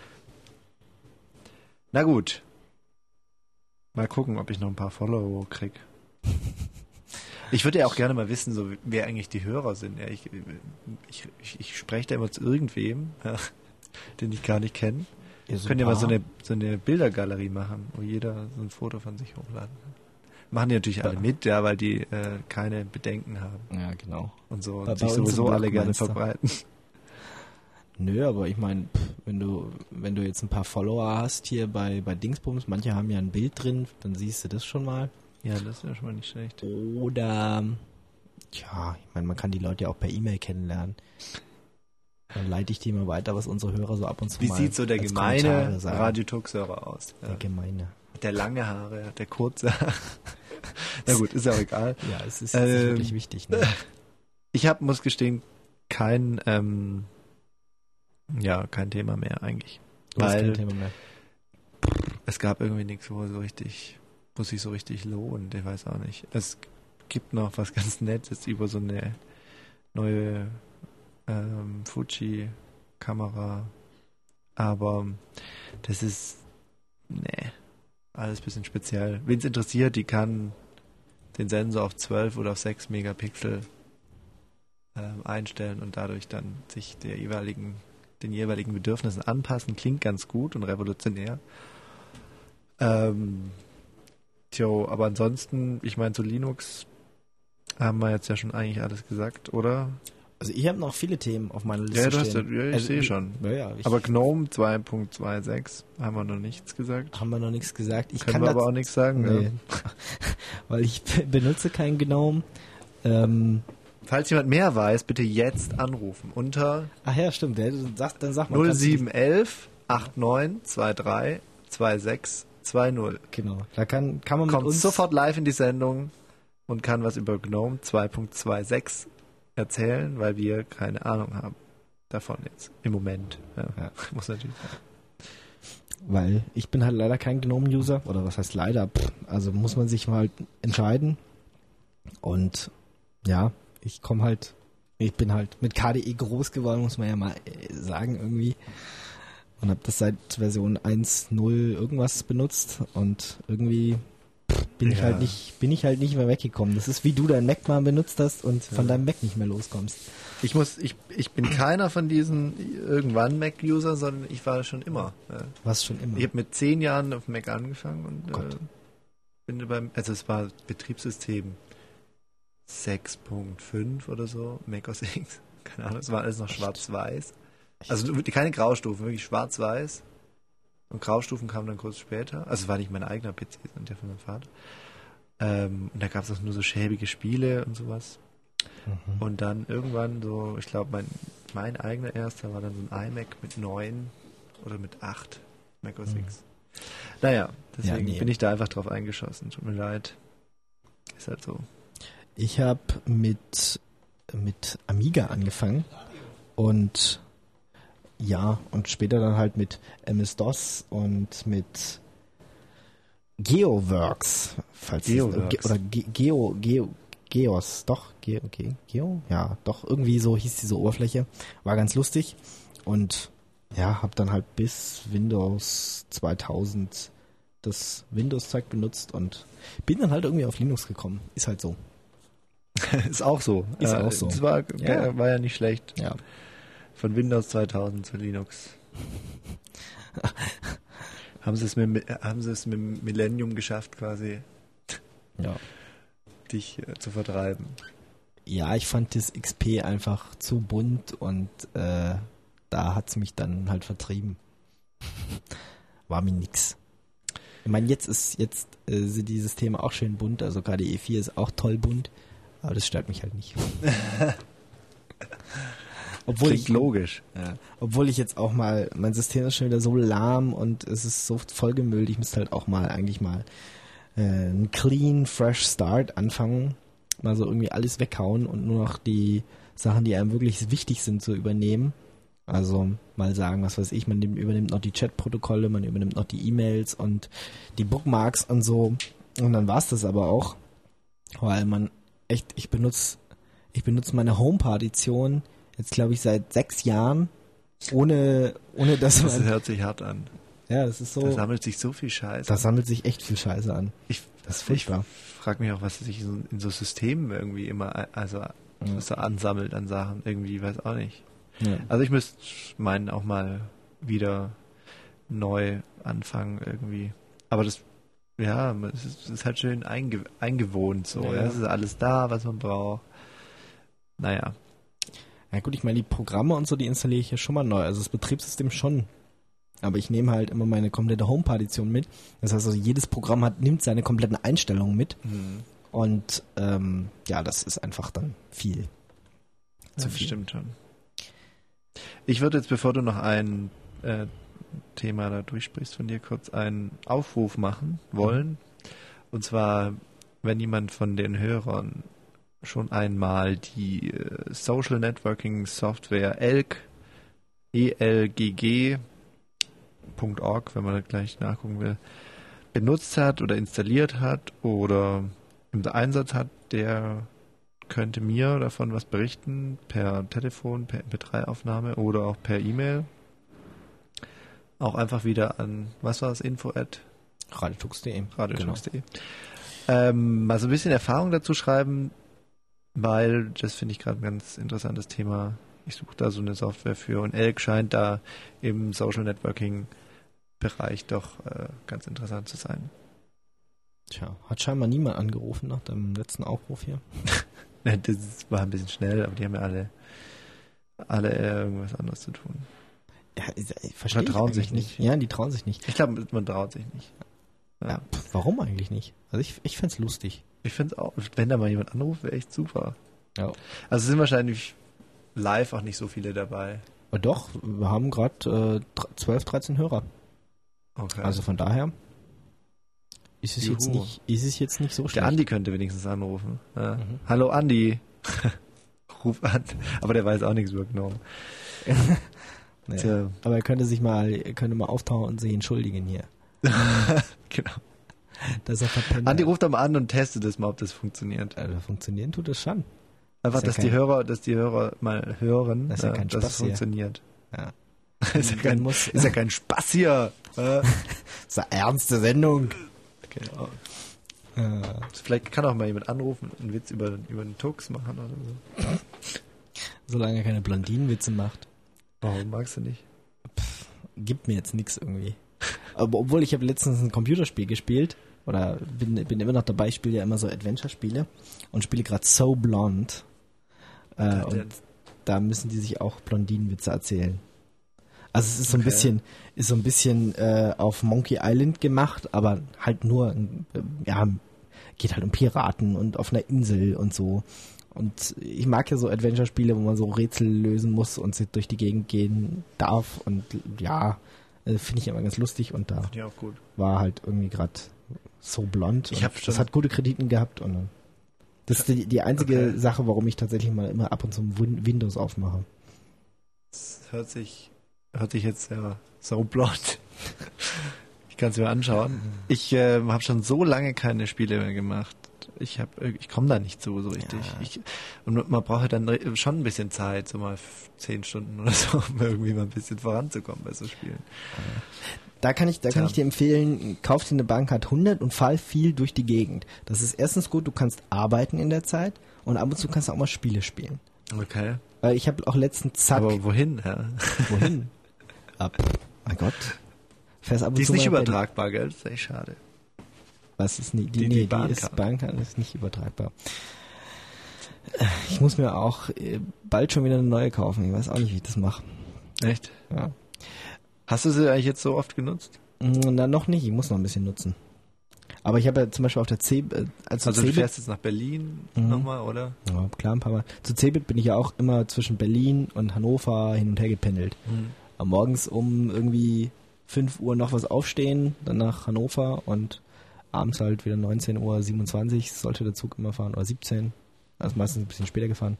Na gut. Mal gucken, ob ich noch ein paar Follower krieg. Ich würde ja auch gerne mal wissen, so wer eigentlich die Hörer sind. Ja, ich, ich, ich, ich spreche da immer zu irgendwem, ja, den ich gar nicht kenne. Ja, so Können ja ein mal so paar. eine, so eine Bildergalerie machen, wo jeder so ein Foto von sich hochladen kann. Machen die natürlich alle Ja. mit, ja, weil die äh, keine Bedenken haben Ja, genau. und so Bei- und bei sich uns im sowieso Blog alle gerne meinst du? verbreiten. Nö, aber ich meine, wenn du, wenn du jetzt ein paar Follower hast hier bei, bei Dingsbums, manche haben ja ein Bild drin, dann siehst du das schon mal. Ja, das ist ja schon mal nicht schlecht. Oder, ja, ich meine, man kann die Leute ja auch per E-Mail kennenlernen. Dann leite ich die mal weiter, was unsere Hörer so ab und zu Wie mal sieht so der als gemeine Kommentare sagen. Radio-Talk-Server aus? Der Ja. gemeine. Der lange Haare, der kurze Haare. Na gut, ist ja auch egal. Ja, es ist Ähm, jetzt nicht wirklich wichtig. Ne? Ich hab, muss gestehen, kein, ähm, ja, kein Thema mehr eigentlich. Du hast Weil kein Thema mehr. es gab irgendwie nichts, wo so richtig, wo sich so richtig lohnt. Ich weiß auch nicht. Es gibt noch was ganz Nettes über so eine neue ähm, Fuji-Kamera. Aber das ist, nee, alles ein bisschen speziell. Wen es interessiert, die kann den Sensor auf zwölf oder auf sechs Megapixel ähm, einstellen und dadurch dann sich der jeweiligen, den jeweiligen Bedürfnissen anpassen. Klingt ganz gut und revolutionär. Ähm, tjo, aber ansonsten, ich meine, zu Linux haben wir jetzt ja schon eigentlich alles gesagt, oder? Also ich habe noch viele Themen auf meiner Liste Ja, du hast, stehen. ja, ich Also, sehe wie- schon. Ja, ja, ich, Aber GNOME zwei Punkt sechsundzwanzig haben wir noch nichts gesagt. haben wir noch nichts gesagt. Ich Können kann wir das, aber auch nichts sagen. nee, Ja. weil ich be- benutze kein GNOME. Ähm, Falls jemand mehr weiß, bitte jetzt anrufen unter ach ja, stimmt. Ja, du sagst, dann sag mal. null kannst du die- sieben elf neunundachtzig drei zwei sechs zwei null. Genau. Da kann, kann man mit Kommt uns sofort live in die Sendung und kann was über GNOME zwei Punkt sechsundzwanzig erzählen, weil wir keine Ahnung haben davon jetzt. Im Moment. Ja. Ja. Muss natürlich sein. Weil ich bin halt leider kein GNOME-User. Oder was heißt leider? Pff, also muss man sich mal entscheiden. Und ja, ich komme halt, ich bin halt mit K D E groß geworden, muss man ja mal äh, sagen irgendwie. Und habe das seit Version eins Punkt null irgendwas benutzt. Und irgendwie pff, bin ich Ja. halt nicht, bin ich halt nicht mehr weggekommen. Das ist wie du dein Mac mal benutzt hast und von Ja. deinem Mac nicht mehr loskommst. Ich muss, ich, ich bin keiner von diesen irgendwann Mac-User, sondern ich war schon immer. Ja. Was schon immer. Ich habe mit zehn Jahren auf dem Mac angefangen und Gott. äh, bin beim, also es war Betriebssystem sechs Punkt fünf oder so, Mac O S X, keine Ahnung, es war alles noch schwarz-weiß. Also du- keine Graustufen, wirklich schwarz-weiß. Und Graustufen kamen dann kurz später. Also es war nicht mein eigener P C, sondern der von meinem Vater. Ähm, und da gab es auch nur so schäbige Spiele und sowas. Mhm. Und dann irgendwann so, ich glaube, mein, mein eigener erster war dann so ein iMac mit neun oder mit acht Mac O S X. Naja, deswegen Ja, nee. bin ich da einfach drauf eingeschossen. Tut mir leid. Ist halt so. Ich habe mit, mit Amiga angefangen und ja, und später dann halt mit M S-DOS und mit GeoWorks, falls es- GeoWorks. oder Ge Geo, Geo, Geos, doch, Geo, Ge Geo, ja, doch, irgendwie so hieß diese Oberfläche, war ganz lustig und ja, habe dann halt bis Windows zweitausend das Windows-Zeug benutzt und bin dann halt irgendwie auf Linux gekommen, ist halt so. Ist auch so. Ist äh, auch so. Das war, Ja. war ja nicht schlecht. Ja. Von Windows zweitausend zu Linux. haben sie es mit, haben sie es mit dem Millennium geschafft, quasi Ja. dich äh, zu vertreiben. Ja, ich fand das X P einfach zu bunt und äh, da hat's mich dann halt vertrieben. War mir nix. Ich meine, jetzt ist jetzt äh, sind die Systeme auch schön bunt, also K D E vier ist auch toll bunt, aber das stört mich halt nicht. Obwohl Klingt ich, logisch. ja, obwohl ich jetzt auch mal, mein System ist schon wieder so lahm und es ist so vollgemüllt, ich müsste halt auch mal eigentlich mal äh, einen clean, fresh Start anfangen, mal so irgendwie alles weghauen und nur noch die Sachen, die einem wirklich wichtig sind, zu übernehmen. Also mal sagen, was weiß ich, man nimmt, übernimmt noch die Chat-Protokolle, man übernimmt noch die E-Mails und die Bookmarks und so. Und dann war's das aber auch, weil man echt, ich benutze, ich benutze meine Home-Partition jetzt glaube ich seit sechs Jahren, ohne, ohne dass Das man, hört sich hart an. ja, das ist so, Da sammelt sich so viel Scheiße. da sammelt sich echt viel Scheiße an. Ich, Das ist ich furchtbar. frage mich auch, was sich so in so Systemen irgendwie immer, also was da ansammelt an Sachen, irgendwie, weiß auch nicht. Ja. Also ich müsste meinen auch mal wieder neu anfangen irgendwie. Aber das, ja, es ist, es ist halt schön einge, eingewohnt so. Ja. Ja. Es ist alles da, was man braucht. Naja. Ja gut, ich meine, die Programme und so, die installiere ich ja schon mal neu. Also das Betriebssystem schon. Aber ich nehme halt immer meine komplette Home-Partition mit. Das heißt also, jedes Programm hat, nimmt seine kompletten Einstellungen mit. Mhm. Und ähm, ja, das ist einfach dann viel. Ja, Zu das viel. stimmt schon. Ich würde jetzt, bevor du noch ein äh, Thema da durchsprichst, von dir kurz einen Aufruf machen wollen. Und zwar, wenn jemand von den Hörern schon einmal die äh, Social Networking Software Elgg, E L G G Punkt org, wenn man da gleich nachgucken will, benutzt hat oder installiert hat oder im Einsatz hat, der könnte mir davon was berichten, per Telefon, per M P drei Aufnahme oder auch per E-Mail. Auch einfach wieder an, was war es, info at Radiotux punkt de. radiotux punkt de. Ähm, mal so ein bisschen Erfahrung dazu schreiben, weil das finde ich gerade ein ganz interessantes Thema. Ich suche da so eine Software für und Elgg scheint da im Social Networking Bereich doch äh, ganz interessant zu sein. Tja, hat scheinbar niemand angerufen nach dem letzten Aufruf hier. Das war ein bisschen schnell, aber die haben ja alle, alle äh, irgendwas anderes zu tun. Ja, ich, ich verstehe trauen ich sich nicht. nicht. Ja, die trauen sich nicht. Ich glaube, man traut sich nicht. Ja. Ja, pf, warum eigentlich nicht? Also ich, ich fänd's lustig. Ich finde es auch, wenn da mal jemand anruft, wäre echt super. Ja. Also es sind wahrscheinlich live auch nicht so viele dabei. Aber doch, wir haben gerade äh, zwölf, dreizehn Hörer. Okay. Also von daher ist es, Juhu. jetzt nicht, ist es jetzt nicht so der schlecht. Andi könnte wenigstens anrufen. Ja. Mhm. Hallo Andi. Ruf an. Aber der weiß auch nichts über Gnome. Nee. Tja. Aber er könnte sich mal, er könnte mal auftauchen und sich entschuldigen hier. Genau. Dass er verpennt Andi hat. ruft doch mal an und testet das mal, ob das funktioniert. Also funktionieren tut das schon. Einfach, Ist ja dass kein- die Hörer, dass die Hörer mal hören, Das ist ja äh, kein dass Spaß es hier. funktioniert. Ja. ist, ja Dann kein, muss- ist ja kein Spaß hier. Äh, Das ist eine ernste Sendung. genau. Äh, Vielleicht kann auch mal jemand anrufen und einen Witz über, über den Tux machen oder so. solange er keine Blondinenwitze macht, Warum magst du nicht? gibt mir jetzt nichts irgendwie. Aber obwohl ich habe letztens ein Computerspiel gespielt oder bin, bin immer noch dabei, ich spiele ja immer so Adventure-Spiele und spiele gerade So Blonde. Äh, und da müssen die sich auch Blondinenwitze erzählen. Also es ist so ein Okay. bisschen, ist so ein bisschen äh, auf Monkey Island gemacht, aber halt nur, äh, ja, geht halt um Piraten und auf einer Insel und so. Und ich mag ja so Adventure-Spiele, wo man so Rätsel lösen muss und sich durch die Gegend gehen darf. Und ja, äh, finde ich immer ganz lustig. Und da Ja, auch gut. war halt irgendwie gerade So Blond. Ich Und hab schon- das hat gute Krediten gehabt. Und äh, das ist die, die einzige Okay. Sache, warum ich tatsächlich mal immer ab und zu Win- Windows aufmache. Das hört sich, hört sich jetzt ja so blond. Ich kann es mir anschauen. Ich äh, habe schon so lange keine Spiele mehr gemacht. Ich habe, ich komme da nicht zu so richtig. Ja. Ich, und man braucht ja dann re- schon ein bisschen Zeit, so mal f- zehn Stunden oder so, um irgendwie mal ein bisschen voranzukommen bei so Spielen. Da kann ich, da kann Tja. ich dir empfehlen, kauf dir eine Bankhard hundert und fall viel durch die Gegend. Das ist erstens gut, du kannst arbeiten in der Zeit und ab und zu kannst du auch mal Spiele spielen. Okay. Weil ich habe auch letztens Zack, Aber wohin? Ja? wohin? Ab. Mein Gott. Fährst ab und Die ist zu nicht mal bei- übertragbar, gell? Das ist echt schade. Was ist nie, die, Die- nee, die die, Bahncard. ist Bahncard ist nicht übertragbar. Ich muss mir auch äh, bald schon wieder eine neue kaufen. Ich weiß auch nicht, wie ich das mache. Echt? Ja. Hast du sie eigentlich jetzt so oft genutzt? Na, noch nicht. Ich muss noch ein bisschen nutzen. Aber ich habe ja zum Beispiel auf der C, äh, also, Also du C-Bit, fährst jetzt nach Berlin Mhm. nochmal, oder? ja, klar, ein paar Mal. Zu C-Bit bin ich ja auch immer zwischen Berlin und Hannover hin und her gependelt. Am morgens um irgendwie fünf Uhr noch was aufstehen, dann nach Hannover und abends halt wieder neunzehn Uhr siebenundzwanzig sollte der Zug immer fahren, oder siebzehn. Also meistens ein bisschen später gefahren.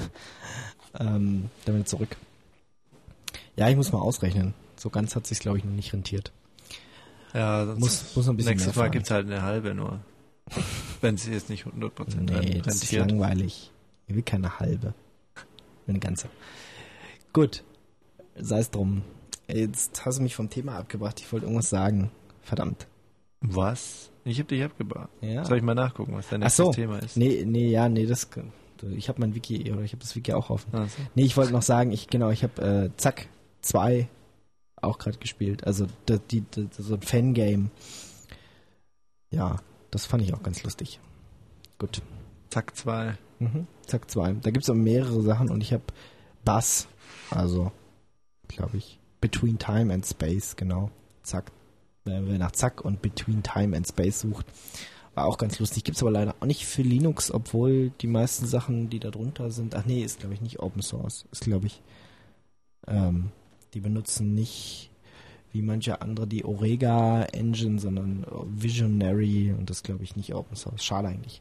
ähm, dann wieder zurück. Ja, ich muss mal ausrechnen. So ganz hat sich's, glaube ich, noch nicht rentiert. Ja, sonst Muss, muss noch ein bisschen nächstes mehr Mal fahren. gibt's halt eine halbe nur. Wenn es jetzt nicht hundert Prozent Nee, das ist rentiert. langweilig. Ich will keine halbe. Eine ganze. Gut. Sei es drum. Jetzt hast du mich vom Thema abgebracht. Ich wollte irgendwas sagen. Verdammt. Was? Ich hab dich abgebracht. Ja. Soll ich mal nachgucken, was dein Ach nächstes so. Thema ist? Nee, nee, ja, nee, das. Ich habe mein Wiki, oder ich habe das Wiki auch offen. Ah, so. Nee, ich wollte noch sagen, ich, genau, ich habe äh, Zack zwei auch gerade gespielt. Also die, die, die, so ein Fangame. Ja, das fand ich auch ganz lustig. Gut. Zack zwei. Mhm. Zack zwei. Da gibt's auch mehrere Sachen und ich habe Bass. Also, glaube ich. Between Time and Space, genau. Zack. Wer nach Zack und Between Time and Space sucht. War auch ganz lustig. Gibt's aber leider auch nicht für Linux, obwohl die meisten Sachen, die da drunter sind, ach nee, ist glaube ich nicht Open Source. Ist glaube ich, ähm, die benutzen nicht wie manche andere die Orega Engine, sondern Visionary und das glaube ich nicht Open Source. Schade eigentlich.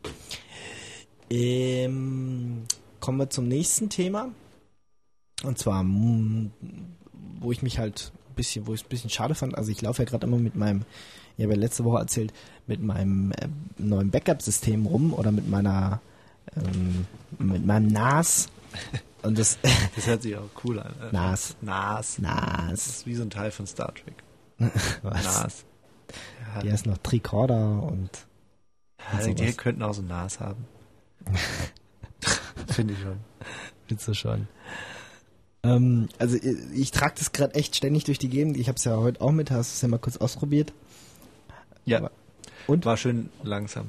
Ähm, kommen wir zum nächsten Thema. Und zwar, wo ich mich halt ein bisschen, wo ich es ein bisschen schade fand, also ich laufe ja gerade immer mit meinem, ich habe ja letzte Woche erzählt, mit meinem äh, neuen Backup-System rum oder mit meiner, ähm, mit meinem N A S. Und das, das hört sich auch cool an. N A S. N A S. N A S. Das ist wie so ein Teil von Star Trek. Was? N A S. Ja. Die heißt noch Tricorder und, ja, und die könnten auch so ein N A S haben. Finde ich schon. Findest du schon. Ähm, also ich, ich trage das gerade echt ständig durch die Gegend. Ich habe es ja heute auch mit, hast du es ja mal kurz ausprobiert. Ja. Aber, und? War schön langsam.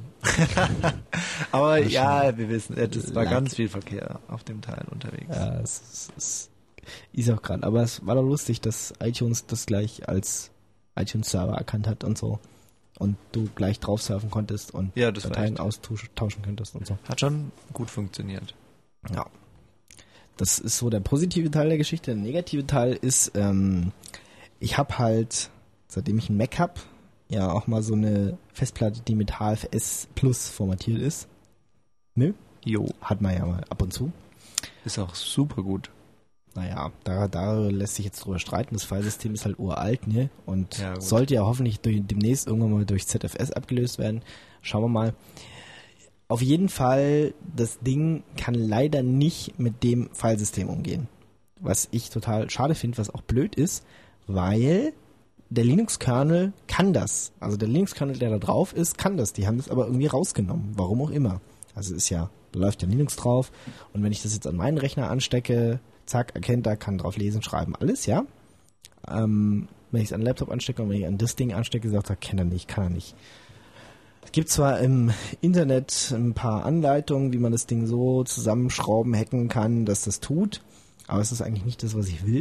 Aber war ja, wir wissen, es war ganz viel Verkehr auf dem Teil unterwegs. Ja, es, es, es ist auch gerade. Aber es war doch lustig, dass iTunes das gleich als iTunes-Server erkannt hat und so. Und du gleich drauf surfen konntest und ja, das Dateien austauschen könntest und so. Hat schon gut funktioniert. Ja. Das ist so der positive Teil der Geschichte. Der negative Teil ist, ähm, ich habe halt, seitdem ich einen Mac habe, ja auch mal so eine Festplatte, die mit H F S Plus formatiert ist. Ne? Jo. Hat man ja mal ab und zu. Ist auch super gut. Naja, da, da lässt sich jetzt drüber streiten. Das Filesystem ist halt uralt, ne? Und ja, sollte ja hoffentlich durch, demnächst irgendwann mal durch Z F S abgelöst werden. Schauen wir mal. Auf jeden Fall, das Ding kann leider nicht mit dem Filesystem umgehen. Was ich total schade finde, was auch blöd ist, weil der Linux-Kernel kann das. Also der Linux-Kernel, der da drauf ist, kann das. Die haben das aber irgendwie rausgenommen. Warum auch immer. Also ist ja, da läuft ja Linux drauf. Und wenn ich das jetzt an meinen Rechner anstecke, zack, erkennt er, kann drauf lesen, schreiben, alles, ja. Ähm, wenn ich es an den Laptop anstecke und wenn ich an das Ding anstecke, sagt er, kennt er nicht, kann er nicht. Es gibt zwar im Internet ein paar Anleitungen, wie man das Ding so zusammenschrauben, hacken kann, dass das tut, aber es ist eigentlich nicht das, was ich will,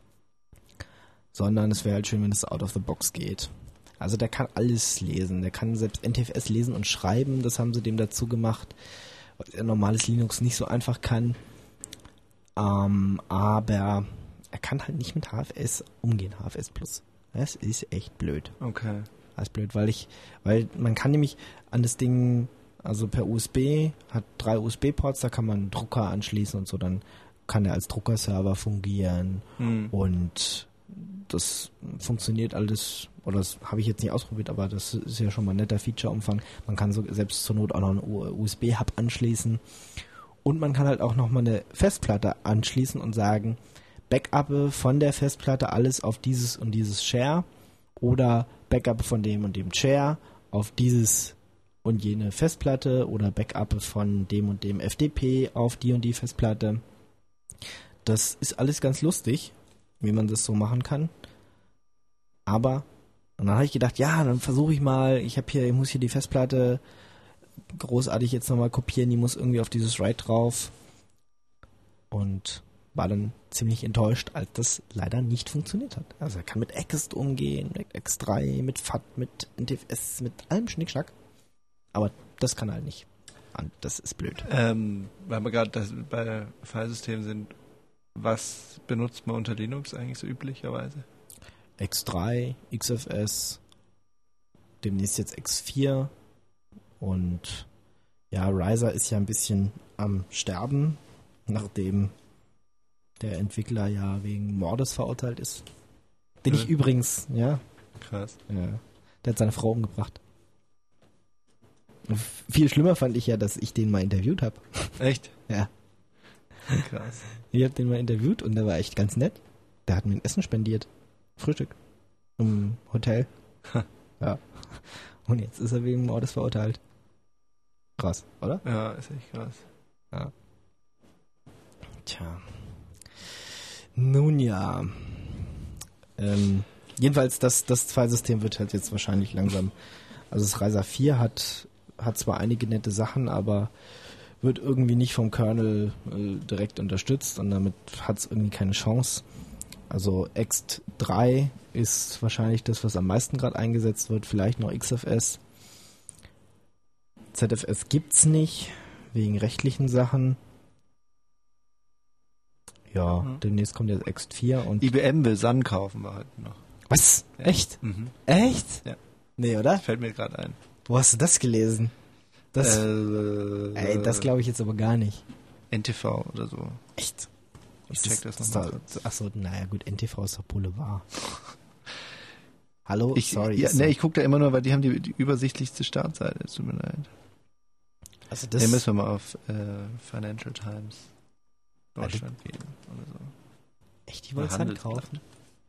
sondern es wäre halt schön, wenn es out of the box geht. Also der kann alles lesen, der kann selbst N T F S lesen und schreiben, das haben sie dem dazu gemacht, was er normales Linux nicht so einfach kann, ähm, aber er kann halt nicht mit H F S umgehen, H F S Plus. Das ist echt blöd. Okay. Das ist blöd, weil ich, weil man kann nämlich an das Ding, also per U S B, hat drei U S B-Ports, da kann man einen Drucker anschließen und so, dann kann er als Druckerserver fungieren hm. und das funktioniert alles, oder das habe ich jetzt nicht ausprobiert, aber das ist ja schon mal ein netter Feature-Umfang. Man kann so selbst zur Not auch noch einen U S B-Hub anschließen und man kann halt auch nochmal eine Festplatte anschließen und sagen, Backup von der Festplatte alles auf dieses und dieses Share oder Backup von dem und dem Share auf dieses und jene Festplatte oder Backup von dem und dem F D P auf die und die Festplatte. Das ist alles ganz lustig, wie man das so machen kann. Aber, und dann habe ich gedacht, ja, dann versuche ich mal, ich habe hier, ich muss hier die Festplatte großartig jetzt nochmal kopieren, die muss irgendwie auf dieses Write drauf. Und war dann ziemlich enttäuscht, als das leider nicht funktioniert hat. Also er kann mit Ext umgehen, mit X drei, mit F A T, mit N T F S, mit allem Schnickschnack. Aber das kann halt nicht. Und das ist blöd. Ähm, weil wir gerade bei Filesystemen sind, was benutzt man unter Linux eigentlich so üblicherweise? X drei, X F S, demnächst jetzt X vier und ja, Riser ist ja ein bisschen am Sterben, nachdem der Entwickler ja wegen Mordes verurteilt ist. Den ja. ich übrigens, ja. Krass. Ja. Der hat seine Frau umgebracht. Und viel schlimmer fand ich ja, dass ich den mal interviewt habe. Echt? Ja. Krass. Ich habe den mal interviewt und der war echt ganz nett. Der hat mir ein Essen spendiert. Frühstück. Im Hotel. Ja. Und jetzt ist er wegen Mordes verurteilt. Krass, oder? Ja, ist echt krass. Ja. Tja. Nun ja. Ähm, jedenfalls, das, das Filesystem wird halt jetzt wahrscheinlich langsam. Also das Riser vier hat, hat zwar einige nette Sachen, aber wird irgendwie nicht vom Kernel äh, direkt unterstützt und damit hat es irgendwie keine Chance. Also Ext drei ist wahrscheinlich das, was am meisten gerade eingesetzt wird. Vielleicht noch X F S. Z F S gibt's nicht, wegen rechtlichen Sachen. Ja, Mhm. demnächst kommt jetzt Ext vier und... I B M will Sun kaufen, war heute noch. Was? Ja. Echt? Mhm. Echt? Ja. Nee, oder? Fällt mir gerade ein. Wo hast du das gelesen? Das, äh, ey, das glaube ich jetzt aber gar nicht. N T V oder so. Echt? Ich Ist check das ist nochmal doch- kurz. Achso, naja gut, N T V ist doch Boulevard. Hallo? Ich, Sorry. ja, ist nee, so. ich gucke da immer nur, weil die haben die, die übersichtlichste Startseite. Tut mir leid. Also Da das, müssen wir mal auf äh, Financial Times Ah, Deutschland gehen oder so. echt, die wollen Sun Handelsblatt. kaufen?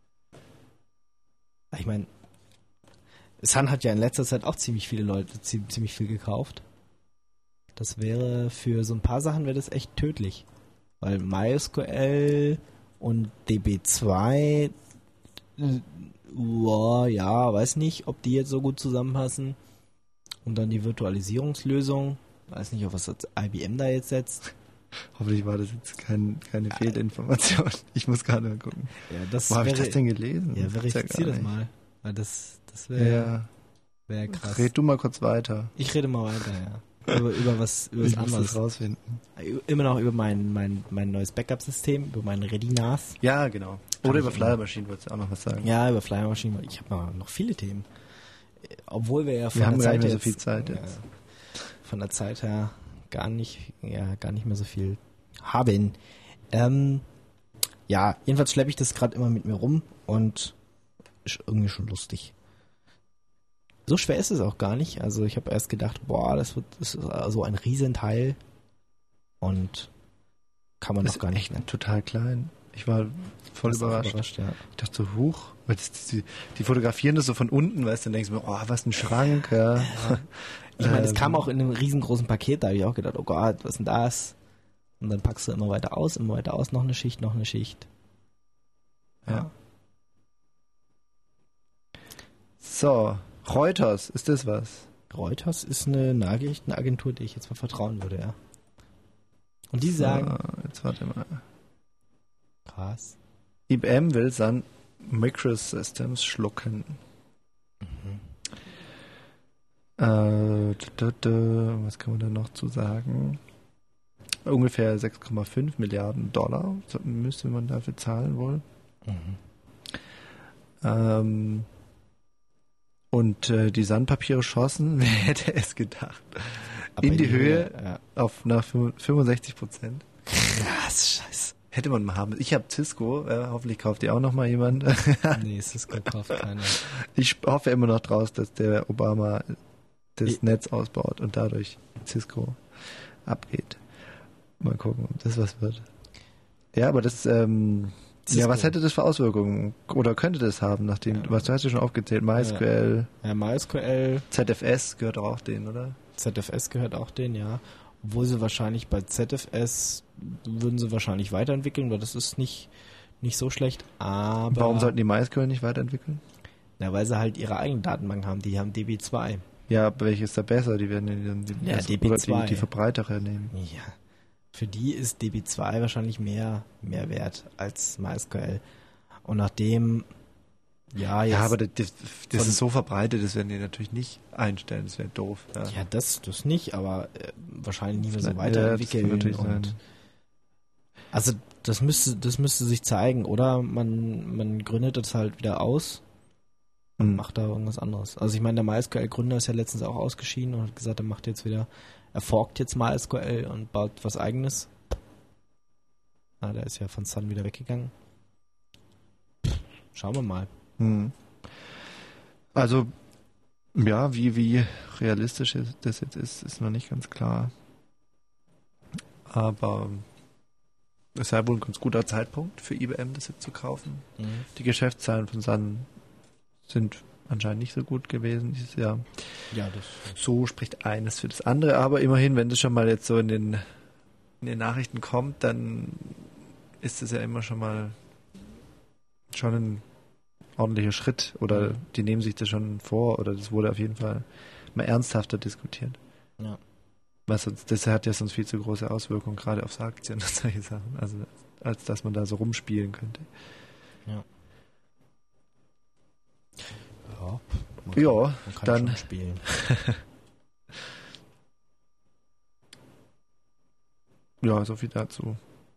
Ich meine, Sun hat ja in letzter Zeit auch ziemlich viele Leute zie- ziemlich viel gekauft. Das wäre für so ein paar Sachen wäre das echt tödlich. Weil MySQL und D B zwei, äh, boah, ja, weiß nicht, ob die jetzt so gut zusammenpassen. Und dann die Virtualisierungslösung, weiß nicht, auf was das I B M da jetzt setzt. Hoffentlich war das jetzt kein, keine Fehlinformation. Ich muss gerade mal gucken. Ja, das Wo habe ich wäre, das denn gelesen? ja, Gibt's verifizier gar das nicht. mal. Weil das, das wäre Ja, wär krass. red du mal kurz weiter. Ich rede mal weiter, ja. Über, über was, über was Ich muss das anderes. rausfinden. Immer noch über mein, mein, mein neues Backup-System, über mein Redinas. Ja, genau. Kann Oder ich über immer. Flyer Machine wolltest du auch noch was sagen. Ja, über Flyer Machine. Ich habe noch, noch viele Themen. Obwohl wir ja von Wir haben der gar Zeit nicht mehr so jetzt, viel Zeit ja, jetzt. von der Zeit her gar nicht, ja, gar nicht mehr so viel haben. Ähm, ja, jedenfalls schleppe ich das gerade immer mit mir rum und ist irgendwie schon lustig. So schwer ist es auch gar nicht. Also ich habe erst gedacht, boah, das wird das ist so ein Riesenteil und kann man Das doch ist gar nicht echt mehr. total klein. Ich war voll Bist auch überrascht. ja. Ich dachte so, huch, weil das, die, die fotografieren das so von unten, weißt du, dann denkst du mir, oh, was ein Schrank, ja. Ich meine, das Ähm, kam auch in einem riesengroßen Paket, da habe ich auch gedacht, oh Gott, was ist denn das? Und dann packst du immer weiter aus, immer weiter aus, noch eine Schicht, noch eine Schicht. Ja. So, Reuters, ist das was? Reuters ist eine Nachrichtenagentur, der ich jetzt mal vertrauen würde, ja. Und die sagen, So, jetzt warte mal. krass. I B M will Sun Microsystems schlucken. Äh, da, da, da, was kann man da noch zu sagen? Ungefähr sechs Komma fünf Milliarden Dollar so- müsste man dafür zahlen wohl. Mhm. Ähm, und äh, die Sandpapiere schossen, wer hätte es gedacht, Aber in die Höhe Ja. auf nach fünfundsechzig Prozent. Krass, scheiße. Hätte man mal haben. Ich habe Cisco, äh, hoffentlich kauft die auch noch mal jemand. Nee, Cisco kauft keiner. Ich hoffe immer noch draus, dass der Obama das Ich- Netz ausbaut und dadurch Cisco abgeht. Mal gucken, ob das was wird. Ja, aber das, ähm, Cisco. ja, was hätte das für Auswirkungen? Oder könnte das haben, nachdem, Ja. was du hast ja schon aufgezählt, MySQL, Ja, MySQL, Z F S gehört doch auch denen, oder? Z F S gehört auch denen, ja. Obwohl sie wahrscheinlich bei Z F S würden sie wahrscheinlich weiterentwickeln, weil das ist nicht, nicht so schlecht, aber... Warum sollten die MySQL nicht weiterentwickeln? Na, weil sie halt ihre eigene Datenbank haben, die haben D B zwei. Ja, aber welche ist da besser? Die werden die, die, Ja, also, D B zwei. oder die, die Verbreitere nehmen. Ja. Für die ist D B zwei wahrscheinlich mehr, mehr wert als MySQL. Und nachdem, ja, jetzt... Ja, aber das, das, das von- ist so verbreitet, das werden die natürlich nicht einstellen, das wäre doof. Ja. Ja, das, das nicht, aber äh, wahrscheinlich nicht mehr so Ja, weiterentwickeln. das kann natürlich und sein. Also das müsste, das müsste sich zeigen, oder? Man, man gründet das halt wieder aus und Hm. macht da irgendwas anderes. Also ich meine, der MySQL-Gründer ist ja letztens auch ausgeschieden und hat gesagt, er macht jetzt wieder, er forkt jetzt MySQL und baut was Eigenes. Ah, der ist ja von Sun wieder weggegangen. Schauen wir mal. Hm. Also, ja, wie, wie realistisch es- das jetzt ist, ist noch nicht ganz klar. Aber es sei wohl ein ganz guter Zeitpunkt für I B M, das jetzt zu kaufen. Die Geschäftszahlen von Sun sind anscheinend nicht so gut gewesen dieses Jahr. Ja, das. So spricht eines für das andere, aber immerhin, wenn das schon mal jetzt so in den, in den Nachrichten kommt, dann ist es ja immer schon mal schon ein ordentlicher Schritt oder Mhm. die nehmen sich das schon vor oder das wurde auf jeden Fall mal ernsthafter diskutiert. Ja. Weil sonst, das hat ja sonst viel zu große Auswirkungen, gerade aufs Aktien und solche Sachen, also als dass man da so rumspielen könnte. Ja. Ja, man Ja, man kann dann- schon spielen. Ja, so viel dazu.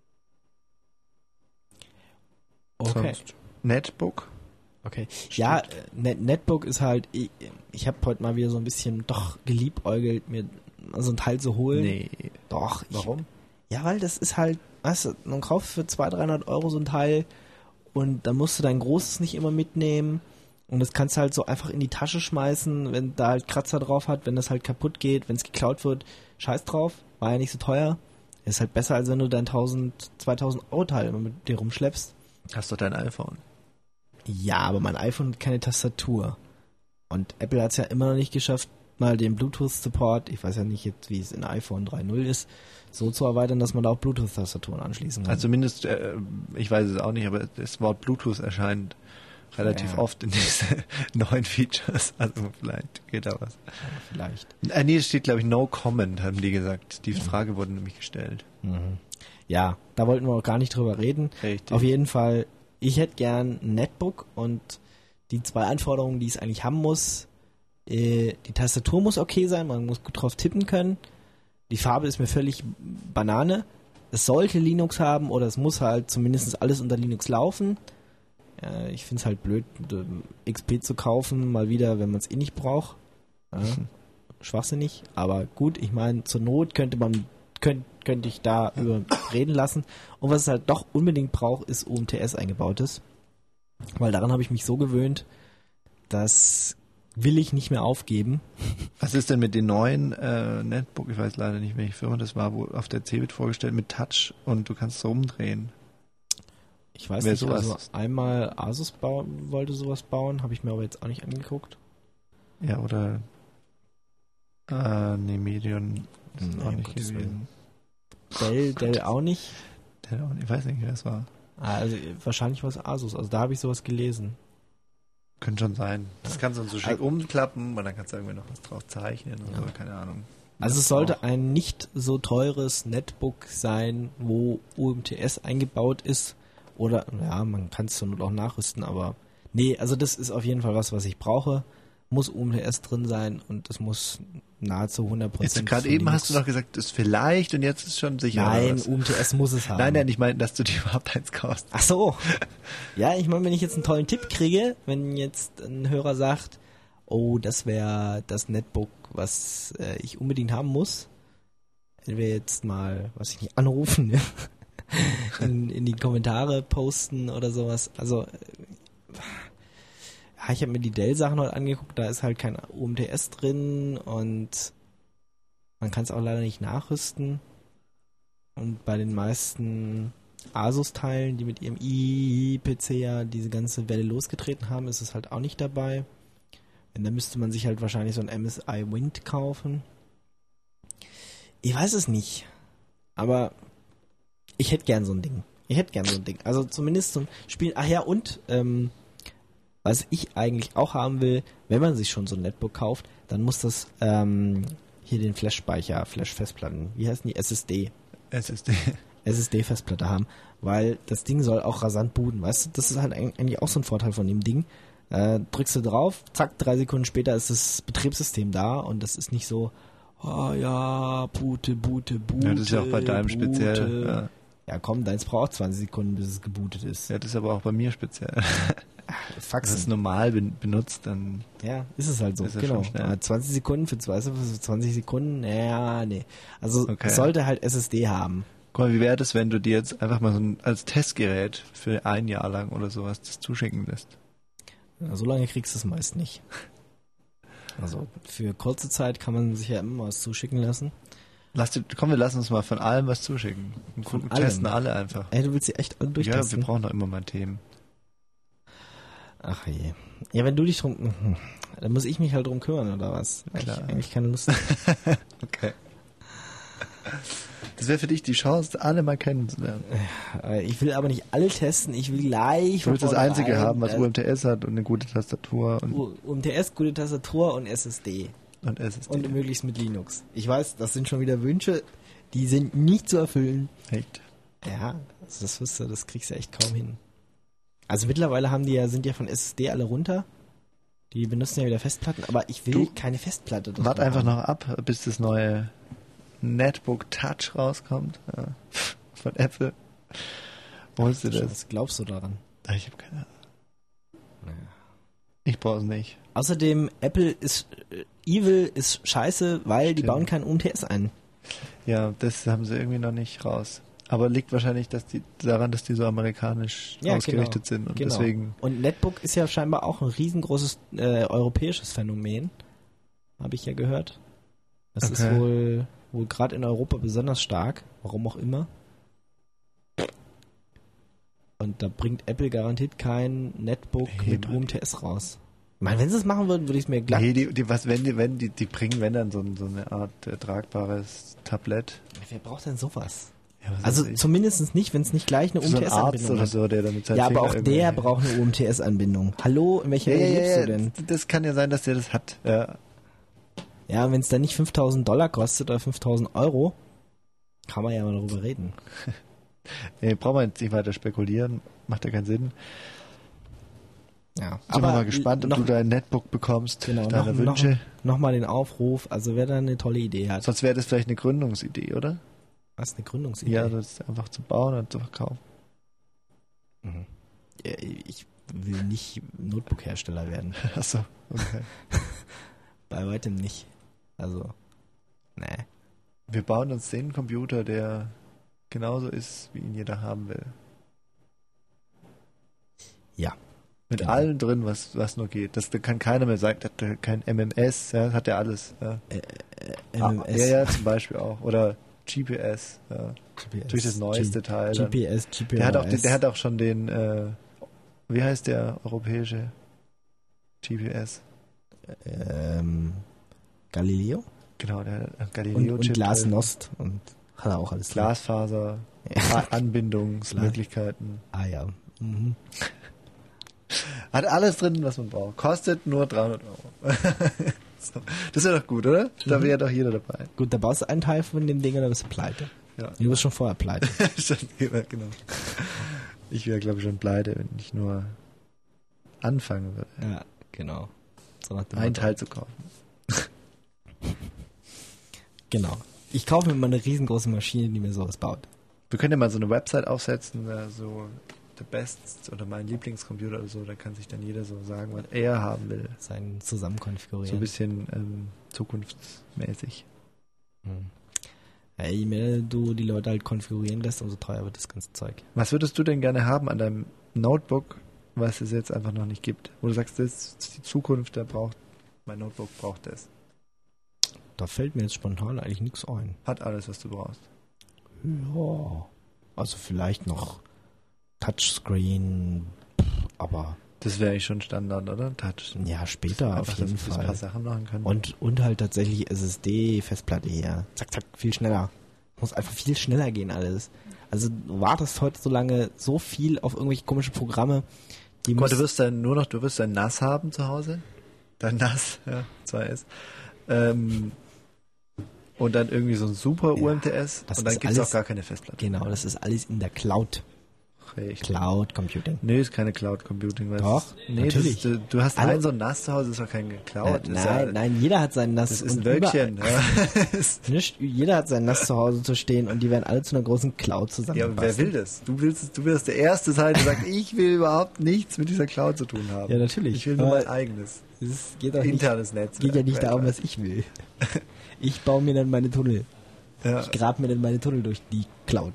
Okay. Sonst Netbook. Okay. Ja, äh, Net Netbook ist halt, ich, ich habe heute mal wieder so ein bisschen doch geliebäugelt, mir so ein Teil zu holen. Nee. Doch. Ich, Warum? Ja, weil das ist halt, weißt du, man kauft für zweihundert, dreihundert Euro so ein Teil und dann musst du dein großes nicht immer mitnehmen und das kannst du halt so einfach in die Tasche schmeißen, wenn da halt Kratzer drauf hat, wenn das halt kaputt geht, wenn es geklaut wird, scheiß drauf, war ja nicht so teuer. Ist halt besser, als wenn du dein tausend, zweitausend Euro Teil immer mit dir rumschleppst. Hast doch dein iPhone. Ja, aber mein iPhone hat keine Tastatur. Und Apple hat es ja immer noch nicht geschafft, mal den Bluetooth-Support, ich weiß ja nicht jetzt, wie es in iPhone drei Punkt null ist, so zu erweitern, dass man da auch Bluetooth-Tastaturen anschließen kann. Also zumindest, äh, ich weiß es auch nicht, aber das Wort Bluetooth erscheint relativ Ja. oft in diese neuen Features. Also vielleicht geht da was. Ja, vielleicht. Äh, nee, es steht, glaube ich, no comment, haben die gesagt. Die Frage wurde nämlich gestellt. Mhm. Ja, da wollten wir auch gar nicht drüber reden. Richtig. Auf jeden Fall, ich hätte gern ein Netbook und die zwei Anforderungen, die es eigentlich haben muss, äh, die Tastatur muss okay sein, man muss gut drauf tippen können. Die Farbe ist mir völlig Banane. Es sollte Linux haben oder es muss halt zumindest alles unter Linux laufen. Äh, ich finde es halt blöd, äh, X P zu kaufen, mal wieder, wenn man es eh nicht braucht. Ja, schwachsinnig, aber gut, ich meine, zur Not könnte man Könnt, könnte ich da über reden lassen. Und was es halt doch unbedingt braucht, ist U M T S eingebautes. Weil daran habe ich mich so gewöhnt, das will ich nicht mehr aufgeben. Was ist denn mit den neuen äh, Netbook? Ich weiß leider nicht, welche Firma das war, wo auf der Cebit vorgestellt mit Touch und du kannst es rumdrehen. Ich weiß Wer nicht, sowas- also einmal Asus bau, wollte sowas bauen, habe ich mir aber jetzt auch nicht angeguckt. Ja, oder äh, nee, Medion ist Nee, auch um nicht Gottes gewesen. Dell, Dell auch nicht. Der auch nicht- Ich weiß nicht, wer das war. Ah, Also wahrscheinlich war es Asus, also da habe ich sowas gelesen. Könnte schon sein. Das kannst du dann so schick Also- umklappen und dann kannst du irgendwie noch was drauf zeichnen und Ja. so, keine Ahnung. Also Das es sollte auch. ein nicht so teures Netbook sein, wo U M T S eingebaut ist. Oder, ja, man kann es zur Not auch nachrüsten, aber nee, also das ist auf jeden Fall was, was ich brauche. Muss U M T S drin sein und es muss nahezu hundert Prozent. Jetzt gerade von eben Linux- hast du noch gesagt, das vielleicht und jetzt ist schon sicher. oder Nein, was? U M T S muss es haben. Nein, nein, ich meine, dass du dir überhaupt eins kaufst. Ach so. Ja, ich meine, wenn ich jetzt einen tollen Tipp kriege, wenn jetzt ein Hörer sagt, oh, das wäre das Netbook, was äh, ich unbedingt haben muss, wenn wir jetzt mal, was ich nicht, anrufen, ne? in, in die Kommentare posten oder sowas. Also, äh, ja, ich habe mir die Dell-Sachen heute angeguckt, da ist halt kein U M T S drin und man kann es auch leider nicht nachrüsten. Und bei den meisten Asus-Teilen, die mit ihrem i-P C ja diese ganze Welle losgetreten haben, ist es halt auch nicht dabei. Und dann müsste man sich halt wahrscheinlich so ein M S I Wind kaufen. Ich weiß es nicht. Aber ich hätte gern so ein Ding. Ich hätte gern so ein Ding. Also zumindest zum Spielen. Ach ja, und ähm, was ich eigentlich auch haben will, wenn man sich schon so ein Netbook kauft, dann muss das ähm, hier den Flash-Speicher, Flash-Festplatten, wie heißen die? S S D. S S D. S S D-Festplatte haben, weil das Ding soll auch rasant booten, weißt du? Das ist halt eigentlich auch so ein Vorteil von dem Ding. Äh, drückst du drauf, zack, drei Sekunden später ist das Betriebssystem da und das ist nicht so, oh ja, boote, boote, boote. Ja, das ist ja auch bei deinem boote. speziell. Ja. Ja, komm, deins braucht zwanzig Sekunden, bis es gebootet ist. ja, das ist aber auch bei mir speziell. Wenn du es Faxen. normal ben- benutzt, dann Ja, ist es halt so, Ist ja genau. schon schnell. Aber zwanzig Sekunden für zwei- für zwanzig Sekunden, ja, nee. Also Okay. es sollte halt S S D haben. guck mal, wie wäre das, wenn du dir jetzt einfach mal so ein, als Testgerät für ein Jahr lang oder sowas das zuschicken lässt? Ja, so lange kriegst du es meist nicht. Also für kurze Zeit kann man sich ja immer was zuschicken lassen. Lass dir, komm, wir lassen uns mal von allem was zuschicken. Und Von gucken, allem? testen alle einfach. Ey, du willst sie echt alle Ja, durchtesten? wir brauchen doch immer mal Themen. Ach je. Ja, wenn du dich drum... hm, dann muss ich mich halt drum kümmern, oder was? Weil Klar. Ich eigentlich keine Lust. Okay. Das wäre für dich die Chance, alle mal kennenzulernen. Äh, ich will aber nicht alle testen, ich will gleich... Du willst das von Einzige vornherein, haben, was äh, U M T S hat und eine gute Tastatur und, U- U M T S, gute Tastatur und S S D. und S S D. Und möglichst mit Linux. Ich weiß, das sind schon wieder Wünsche, die sind nicht zu erfüllen. Echt. Ja, also das wirst du, das kriegst du echt kaum hin. Also mittlerweile haben die ja, sind ja von S S D alle runter. Die benutzen ja wieder Festplatten, aber ich will Du, keine Festplatte. Wart einfach noch ab, bis das neue Netbook Touch rauskommt. Ja. Von Apple. Holst du das? Was glaubst du daran? Ich habe keine Ahnung. Naja. Ich brauche es nicht. Außerdem, Apple ist, äh, Evil ist scheiße, weil die Stimmt. bauen kein U M T S ein. Ja, das haben sie irgendwie noch nicht raus. Aber liegt wahrscheinlich dass die, daran, dass die so amerikanisch Ja, ausgerichtet genau, sind. Und genau. deswegen. Und Netbook ist ja scheinbar auch ein riesengroßes äh, europäisches Phänomen. Habe ich ja gehört. Das Okay. ist wohl, wohl gerade in Europa besonders stark. Warum auch immer. Und da bringt Apple garantiert kein Netbook Nee, mit Mann. U M T S raus. Ich meine, wenn sie es machen würden, würde ich es mir glatt... Nee, die, die, was, wenn die, wenn die, die bringen, wenn dann so, ein- so eine Art äh, tragbares Tablett. Wer braucht denn sowas? Ja, was Also weiß ich. zumindest nicht, wenn es nicht gleich eine U so M ein Arzt T S-Anbindung oder hat. so, der damit seinen Ja, aber Finger auch irgendwie- der braucht eine U M T S-Anbindung. Hallo, in welcher Ja, Welt ja, lebst ja, du denn? das kann ja sein, dass der das hat. Ja. Ja, wenn es dann nicht fünftausend Dollar kostet oder fünftausend Euro, kann man ja mal darüber reden. Nee, brauchen wir jetzt nicht weiter spekulieren. Macht ja keinen Sinn. Ja, Sind wir mal gespannt, ob noch, du dein Netbook bekommst, genau, deine noch, Wünsche. noch, noch mal den Aufruf, also wer da eine tolle Idee hat. Sonst wäre das vielleicht eine Gründungsidee, oder? Was, eine Gründungsidee? Ja, das einfach zu bauen und zu verkaufen. Mhm. Ja, ich will nicht Notebook-Hersteller werden. Achso, okay. Bei weitem nicht. Also, nee. Wir bauen uns den Computer, der genauso ist, wie ihn jeder haben will. Ja. Mit Genau. allem drin, was, was nur geht. Das, da kann keiner mehr sagen, das hat kein M M S, ja, hat ja alles. Ja. M M S. Ah, ja, ja, zum Beispiel auch. Oder G P S, ja. G P S, Durch das neueste G- Teil. dann. G P S, G P S. Der hat, auch, der hat auch schon den, äh, wie heißt der europäische G P S? ähm, Galileo Genau, der und, und Galileo-Chip. Glasnost und hat er auch alles drin. Glasfaser, Ja. A- Anbindungsmöglichkeiten. Ah ja. Mhm. Hat alles drin, was man braucht. Kostet nur dreihundert Euro. So. Das wäre doch gut, oder? Da Mhm. wäre doch jeder dabei. Gut, da baust du einen Teil von dem Ding und dann bist du pleite. Ja. Du bist schon vorher pleite. Stimmt, genau. Ich wäre, glaube ich, schon pleite, wenn ich nur anfangen würde, Ja, genau. So nach dem einen Motto. Teil zu kaufen. Genau. Ich kaufe mir mal eine riesengroße Maschine, die mir sowas baut. Wir können ja mal so eine Website aufsetzen, äh, so the best oder mein Lieblingscomputer oder so, da kann sich dann jeder so sagen, was er haben will. Sein zusammen konfigurieren. So ein bisschen ähm, zukunftsmäßig. Hm. Ja, je mehr du die Leute halt konfigurieren lässt, umso teuer wird das ganze Zeug. Was würdest du denn gerne haben an deinem Notebook, was es jetzt einfach noch nicht gibt? Wo du sagst, das ist die Zukunft, der braucht, mein Notebook braucht das. Da fällt mir jetzt spontan eigentlich nichts ein. Hat alles, was du brauchst. Ja. Also vielleicht noch Touchscreen, aber Das wäre eigentlich schon Standard, oder? Touch. ja, später auf Einfach, jeden dass wir ein paar Fall. Sachen machen können. Und, und halt tatsächlich S S D-Festplatte hier. Zack, zack, viel schneller. Muss einfach viel schneller gehen alles. Also du wartest heute so lange so viel auf irgendwelche komischen Programme, die Guck mal, du müssen- wirst dann nur noch, du wirst dein N A S haben zu Hause. Dein N A S, ja, zwei S. Ähm, und dann irgendwie so ein super Ja, U M T S. das Und dann ist gibt es alles- auch gar keine Festplatte. Genau, das ist alles in der Cloud. Richtig. Cloud Computing. Nee, ist keine Cloud Computing. Weil Doch, es, nee, natürlich. Das ist, du- du hast Alle- einen so ein N A S zu Hause, das ist doch kein Cloud. Äh, das ist nein, ja, nein, jeder hat sein N A S. Das ist ein und Wölkchen. überall- Ja. Ist- Nicht, jeder hat sein N A S zu Hause zu stehen und die werden alle zu einer großen Cloud ja, zusammengepasst. wer will das? Du willst, es- du wirst der Erste sein, der sagt, ich will überhaupt nichts mit dieser Cloud zu tun haben. Ja, natürlich. Ich will nur Aber mein eigenes, Es geht, auch nicht, internes Netz. geht ja nicht darum, was ich will. Ich baue mir dann meine Tunnel. Ja, Ich grab mir dann meine Tunnel durch die Cloud.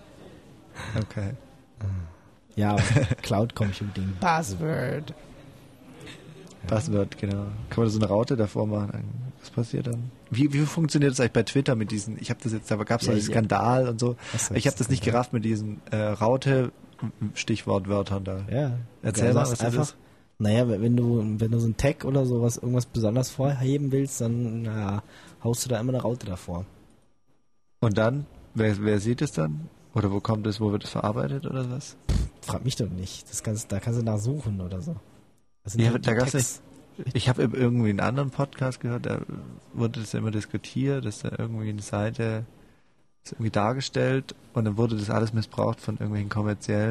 okay. Ja, Cloud Computing. Buzzword. Passwort, genau. Kann man da so eine Raute davor machen? Was passiert dann? Wie, wie funktioniert das eigentlich bei Twitter mit diesen, ich habe das jetzt, da gab es Ja, ja, ja. Skandal und so. Was Ich habe das nicht Skandal? gerafft mit diesen äh, Raute Stichwortwörtern da. Ja. Erzähl Du mal, sagst was das einfach, ist. naja, wenn du, wenn du so ein Tag oder sowas, irgendwas besonders vorheben willst, dann na, haust du da immer eine Raute davor. Und dann, wer, wer sieht es dann? Oder wo kommt es, wo wird es verarbeitet oder was? Frag mich doch nicht. Das kannst, da kannst du nachsuchen oder so. Das sind Ja, halt da die gab's Tags. Ich habe irgendwie einen anderen Podcast gehört, da wurde das ja immer diskutiert, dass da irgendwie eine Seite ist irgendwie dargestellt und dann wurde das alles missbraucht von irgendwelchen kommerziellen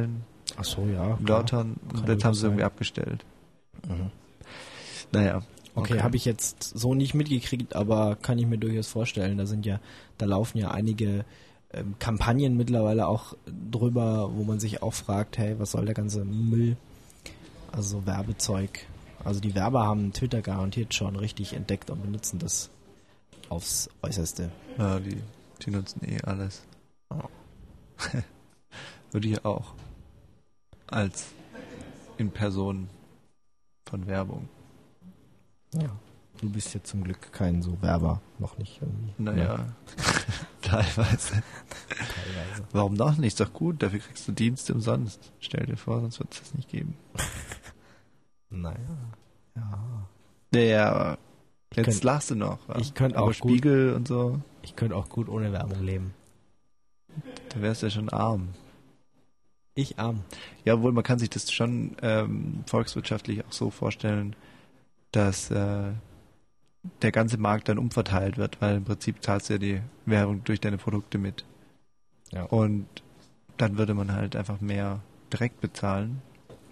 Ach so, ja. Im klar. Lautern. Kann Und das haben sie sein. irgendwie abgestellt. Mhm. Naja. Okay, habe ich jetzt so nicht mitgekriegt, aber kann ich mir durchaus vorstellen. Da sind ja, da laufen ja einige ähm, Kampagnen mittlerweile auch drüber, wo man sich auch fragt, hey, was soll der ganze Müll? Also Werbezeug. Also die Werber haben Twitter garantiert schon richtig entdeckt und benutzen das aufs Äußerste. Ja, die, die nutzen eh alles. Oh. Würde ich auch. Als in Person von Werbung. Ja. Du bist ja zum Glück kein so Werber, noch nicht. Irgendwie. Naja, teilweise. Teilweise. Warum noch nicht? Ist doch gut, dafür kriegst du Dienste umsonst. Stell dir vor, sonst wird es das nicht geben. Naja, ja. Naja, aber jetzt könnt- lachst du noch. wa? ich könnte aber auch gut- Spiegel und so, Ich könnte auch gut ohne Werbung leben. da wärst du ja schon arm. Ich arm. Ja, wohl, man kann sich das schon ähm, volkswirtschaftlich auch so vorstellen, dass äh, der ganze Markt dann umverteilt wird, weil im Prinzip zahlst du ja die Werbung durch deine Produkte mit. Ja. Und dann würde man halt einfach mehr direkt bezahlen.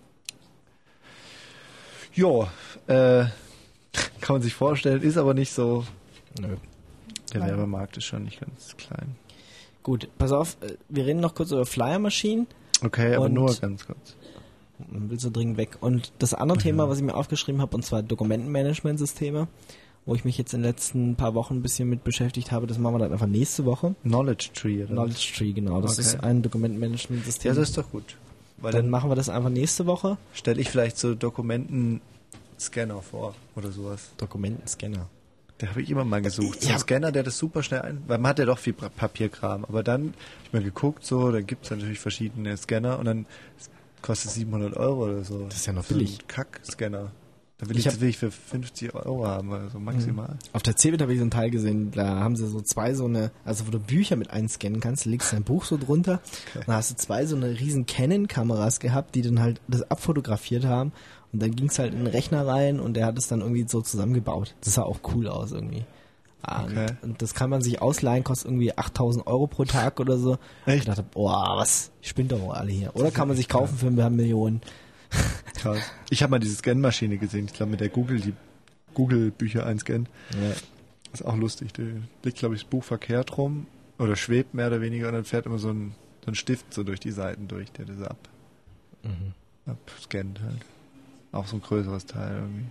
Jo, äh, kann man sich vorstellen, ist aber nicht so. Nö. Der Naja. Werbemarkt ist schon nicht ganz klein. Gut, pass auf, äh, wir reden noch kurz über Flyer-Maschinen. Okay, aber Und- nur ganz kurz. Man will so dringend weg. Und das andere Ja. Thema, was ich mir aufgeschrieben habe, und zwar Dokumentenmanagementsysteme, wo ich mich jetzt in den letzten paar Wochen ein bisschen mit beschäftigt habe, das machen wir dann einfach nächste Woche. Knowledge Tree, oder? Knowledge Tree, genau. Das Okay. ist ein Dokumentenmanagementsystem. Ja, das ist doch gut. Weil dann dann machen wir das einfach nächste Woche. stelle ich vielleicht so Dokumenten-Scanner vor oder sowas. Dokumentenscanner. Da habe ich immer mal gesucht. So Ja. ein Scanner, der das super schnell ein... Weil man hat ja doch viel Pa- Papierkram. Aber dann habe ich mal geguckt, so, da gibt es natürlich verschiedene Scanner und dann kostet siebenhundert Euro oder so. Das ist ja noch So billig. ein Kack-Scanner. Da will Ich ich, hab- das will ich für fünfzig Euro haben, also maximal. Auf der Cebit habe ich so einen Teil gesehen, da haben sie so zwei so eine, also wo du Bücher mit einscannen kannst, du legst dein Buch so drunter Okay. und dann hast du zwei so eine riesen Canon-Kameras gehabt, die dann halt das abfotografiert haben und dann ging es halt in den Rechner rein und der hat es dann irgendwie so zusammengebaut. Das sah auch cool aus irgendwie. Ah, Okay. Und, und das kann man sich ausleihen, kostet irgendwie achttausend Euro pro Tag oder so. Echt? Ich dachte, boah, was, spinnt doch wohl alle hier. Oder kann man sich kaufen für ein paar Millionen. Krass. Ich habe mal diese Scanmaschine gesehen, ich glaube mit der Google, die Google-Bücher einscannen. Ja. Ist auch lustig. Da liegt, glaube ich, das Buch verkehrt rum oder schwebt mehr oder weniger und dann fährt immer so ein, so ein Stift so durch die Seiten durch, der das ab, Mhm. abscannt halt. Auch so ein größeres Teil irgendwie.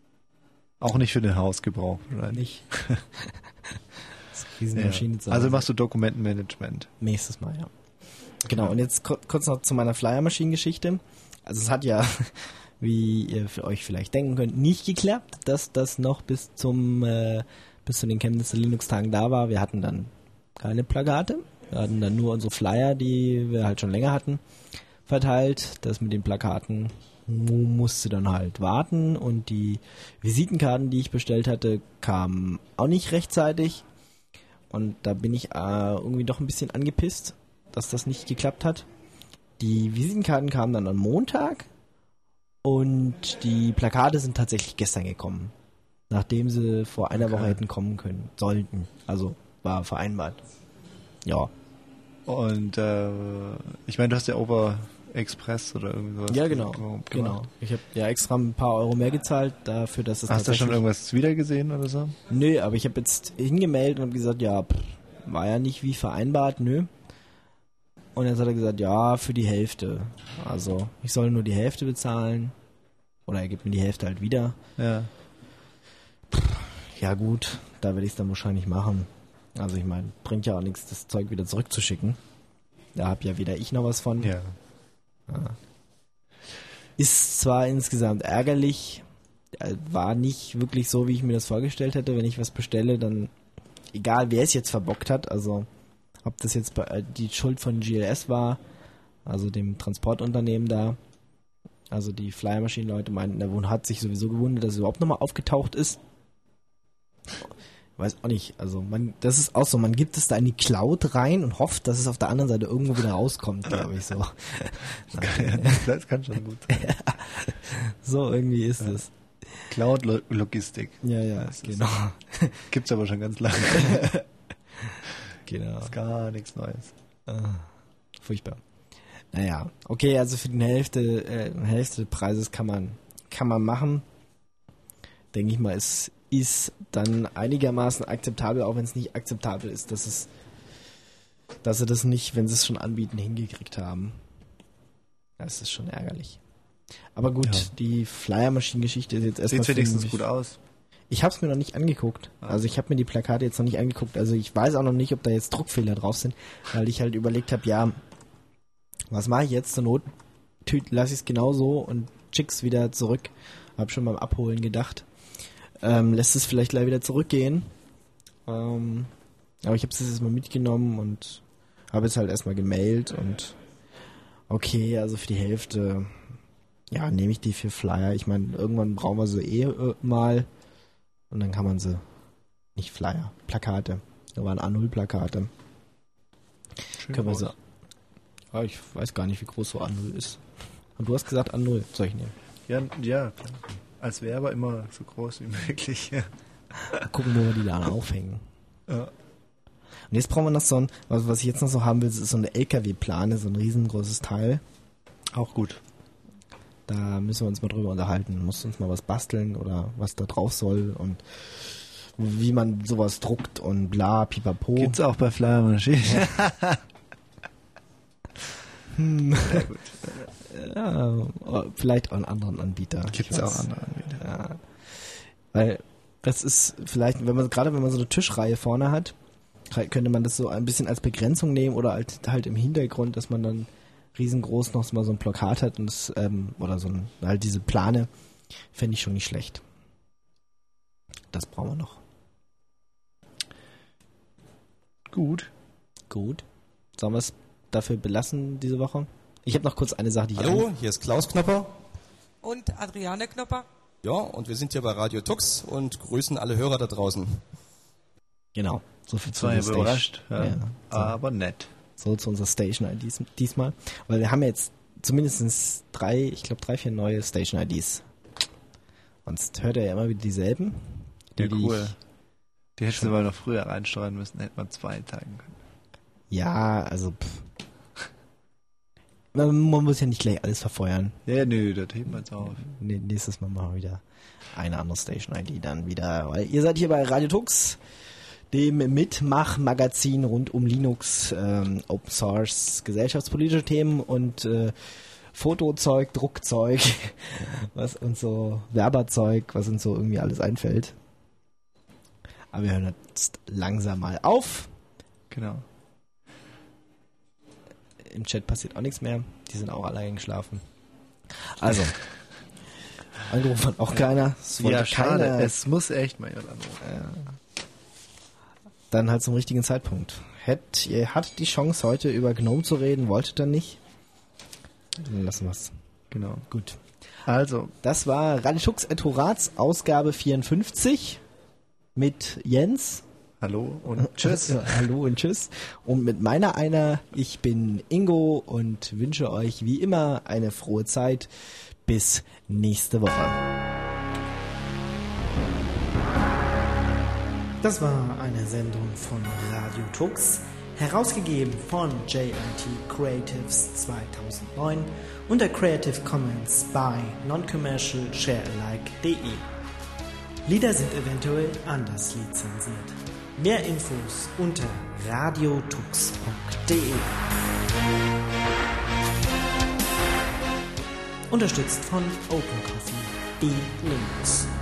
Auch nicht für den Hausgebrauch. Right? Nicht. Das ist eine Riesenmaschine zu Also Hause. machst du Dokumentenmanagement. Nächstes Mal, ja. Genau, und jetzt ku- kurz noch zu meiner Flyer-Maschinen-Geschichte. Also es hat ja, wie ihr für euch vielleicht denken könnt, nicht geklappt, dass das noch bis zum äh, bis zu den Chemnitzer Linux-Tagen da war. Wir hatten dann keine Plakate. Wir hatten dann nur unsere Flyer, die wir halt schon länger hatten, verteilt. Das mit den Plakaten mu- musste dann halt warten und die Visitenkarten, die ich bestellt hatte, kamen auch nicht rechtzeitig. Und da bin ich äh, irgendwie doch ein bisschen angepisst, dass das nicht geklappt hat. Die Visitenkarten kamen dann am Montag und die Plakate sind tatsächlich gestern gekommen, nachdem sie vor einer Okay. Woche hätten kommen können, sollten. Also war vereinbart. Ja, Und äh, ich meine, du hast ja Over Express oder irgendwie sowas. ja genau, gemacht. genau. Ich habe ja extra ein paar Euro mehr gezahlt dafür, dass es Hast du schon tatsächlich- irgendwas wiedergesehen oder so? Nö, aber ich habe jetzt hingemeldet und habe gesagt, ja, pff, war ja nicht wie vereinbart, nö. Und jetzt hat er gesagt, ja, für die Hälfte. Also, ich soll nur die Hälfte bezahlen. Oder er gibt mir die Hälfte halt wieder. Ja. Ja gut, da werde ich es dann wahrscheinlich machen. Also ich meine, bringt ja auch nichts, das Zeug wieder zurückzuschicken. Da hab ja weder ich noch was von. Ja. Ist zwar insgesamt ärgerlich, äh, war nicht wirklich so, wie ich mir das vorgestellt hätte. Wenn ich was bestelle, dann, egal wer es jetzt verbockt hat, also ob das jetzt bei, äh, die Schuld von G L S war, also dem Transportunternehmen da, also die Flyermaschinen-Leute meinten, der Wohn hat sich sowieso gewundert, dass es überhaupt nochmal aufgetaucht ist. Weiß auch nicht, also man, das ist auch so, man gibt es da in die Cloud rein und hofft, dass es auf der anderen Seite irgendwo wieder rauskommt, glaube ich so. Das kann schon gut sein. So irgendwie ist es. Cloud-Logistik. Ja, ja, Das ist- genau. Gibt's aber schon ganz lange. Genau. Ist gar nichts Neues. Ah, furchtbar. Naja, okay, also für die Hälfte, äh, Hälfte des Preises kann man, kann man machen. Denke ich mal, es ist dann einigermaßen akzeptabel, auch wenn es nicht akzeptabel ist, dass es, dass sie das nicht, wenn sie es schon anbieten, hingekriegt haben. Das ist schon ärgerlich. Aber gut, Ja. die Flyer-Maschinen-Geschichte ist jetzt erstmal... Sieht wenigstens für mich- gut aus. Ich habe es mir noch nicht angeguckt. Ah. Also ich habe mir die Plakate jetzt noch nicht angeguckt. Also ich weiß auch noch nicht, ob da jetzt Druckfehler drauf sind, weil ich halt überlegt habe, ja, was mache ich jetzt? Zur Not lasse ich es genauso und schick's wieder zurück. Hab schon beim Abholen gedacht. Ähm, lässt es vielleicht gleich wieder zurückgehen. Ähm, aber ich habe es jetzt mal mitgenommen und habe es halt erstmal gemailt und okay, also für die Hälfte, ja, nehme ich die für Flyer. Ich meine, irgendwann brauchen wir sie eh äh, mal und dann kann man sie, nicht Flyer, Plakate. Da waren A null Plakate. Schön Können wir groß. so, ja, ich weiß gar nicht, wie groß so A null ist. Und du hast gesagt A null, soll ich nehmen. Ja, ja, klar. Als wäre aber immer so groß wie möglich. Mal gucken, wo wir die da aufhängen. Ja. Und jetzt brauchen wir noch so ein, was, was ich jetzt noch so haben will, ist so eine L K W-Plane, so ein riesengroßes Teil. Auch gut. Da müssen wir uns mal drüber unterhalten. Muss uns mal was basteln oder was da drauf soll und wie man sowas druckt und bla, pipapo. Gibt's auch bei Flyer Machine. Hm. Sehr gut. Ja, vielleicht auch einen anderen Anbieter. Gibt's Ich weiß. auch andere Anbieter. Ja. Weil das ist vielleicht, wenn man gerade wenn man so eine Tischreihe vorne hat, könnte man das so ein bisschen als Begrenzung nehmen oder halt, halt im Hintergrund, dass man dann riesengroß noch mal so ein Plakat hat und das, ähm, oder so ein, halt diese Plane, fände ich schon nicht schlecht. Das brauchen wir noch. Gut. Gut. Sollen wir es dafür belassen diese Woche? Ich habe noch kurz eine Sache, die ich Hallo, hier ist Klaus Knopper. Und Adriane Knopper. Ja, und wir sind hier bei Radio Tux und grüßen alle Hörer da draußen. Genau. So viel zu Zwar unserer überrascht, Station. ja. Ja, so. Aber nett. So zu unserer Station I Ds diesmal. Weil wir haben jetzt zumindest drei, ich glaube drei, vier neue Station I Ds. Sonst hört er ja immer wieder dieselben. Die, Ja, die cool. ich- Die hättest du mal noch früher reinsteuern müssen, hätte man zwei teilen können. Ja, also pff. Man, man muss ja nicht gleich alles verfeuern. Ja, nö, das heben wir jetzt auf. Nee, nächstes Mal machen wir wieder eine andere Station I D dann wieder. Weil ihr seid hier bei Radio Tux, dem Mitmach-Magazin rund um Linux, ähm, Open Source, gesellschaftspolitische Themen und äh, Fotozeug, Druckzeug, was uns so, Werberzeug, was uns so irgendwie alles einfällt. Aber wir hören jetzt langsam mal auf. Genau. Im Chat passiert auch nichts mehr. Die sind auch alle eingeschlafen. Also, angerufen hat auch keiner. Es wollte Ja, schade. keiner. Es muss echt mal jemand anrufen. Dann halt zum richtigen Zeitpunkt. Hätt, ihr hattet die Chance, heute über GNOME zu reden, wolltet ihr nicht? Dann lassen wir's. Genau. Gut. Also, Das war Radio Tux et Horaz, Ausgabe vierundfünfzig mit Jens. hallo und tschüss. Ja, hallo und tschüss. Und mit meiner einer, ich bin Ingo und wünsche euch wie immer eine frohe Zeit. Bis nächste Woche. Das war eine Sendung von Radio Tux, herausgegeben von J M T Creatives zweitausendneun unter Creative Commons by Non-Commercial Share-alike punkt de. Lieder sind eventuell anders lizenziert. Mehr Infos unter radiotux punkt de. Unterstützt von OpenCoffee, die Linux.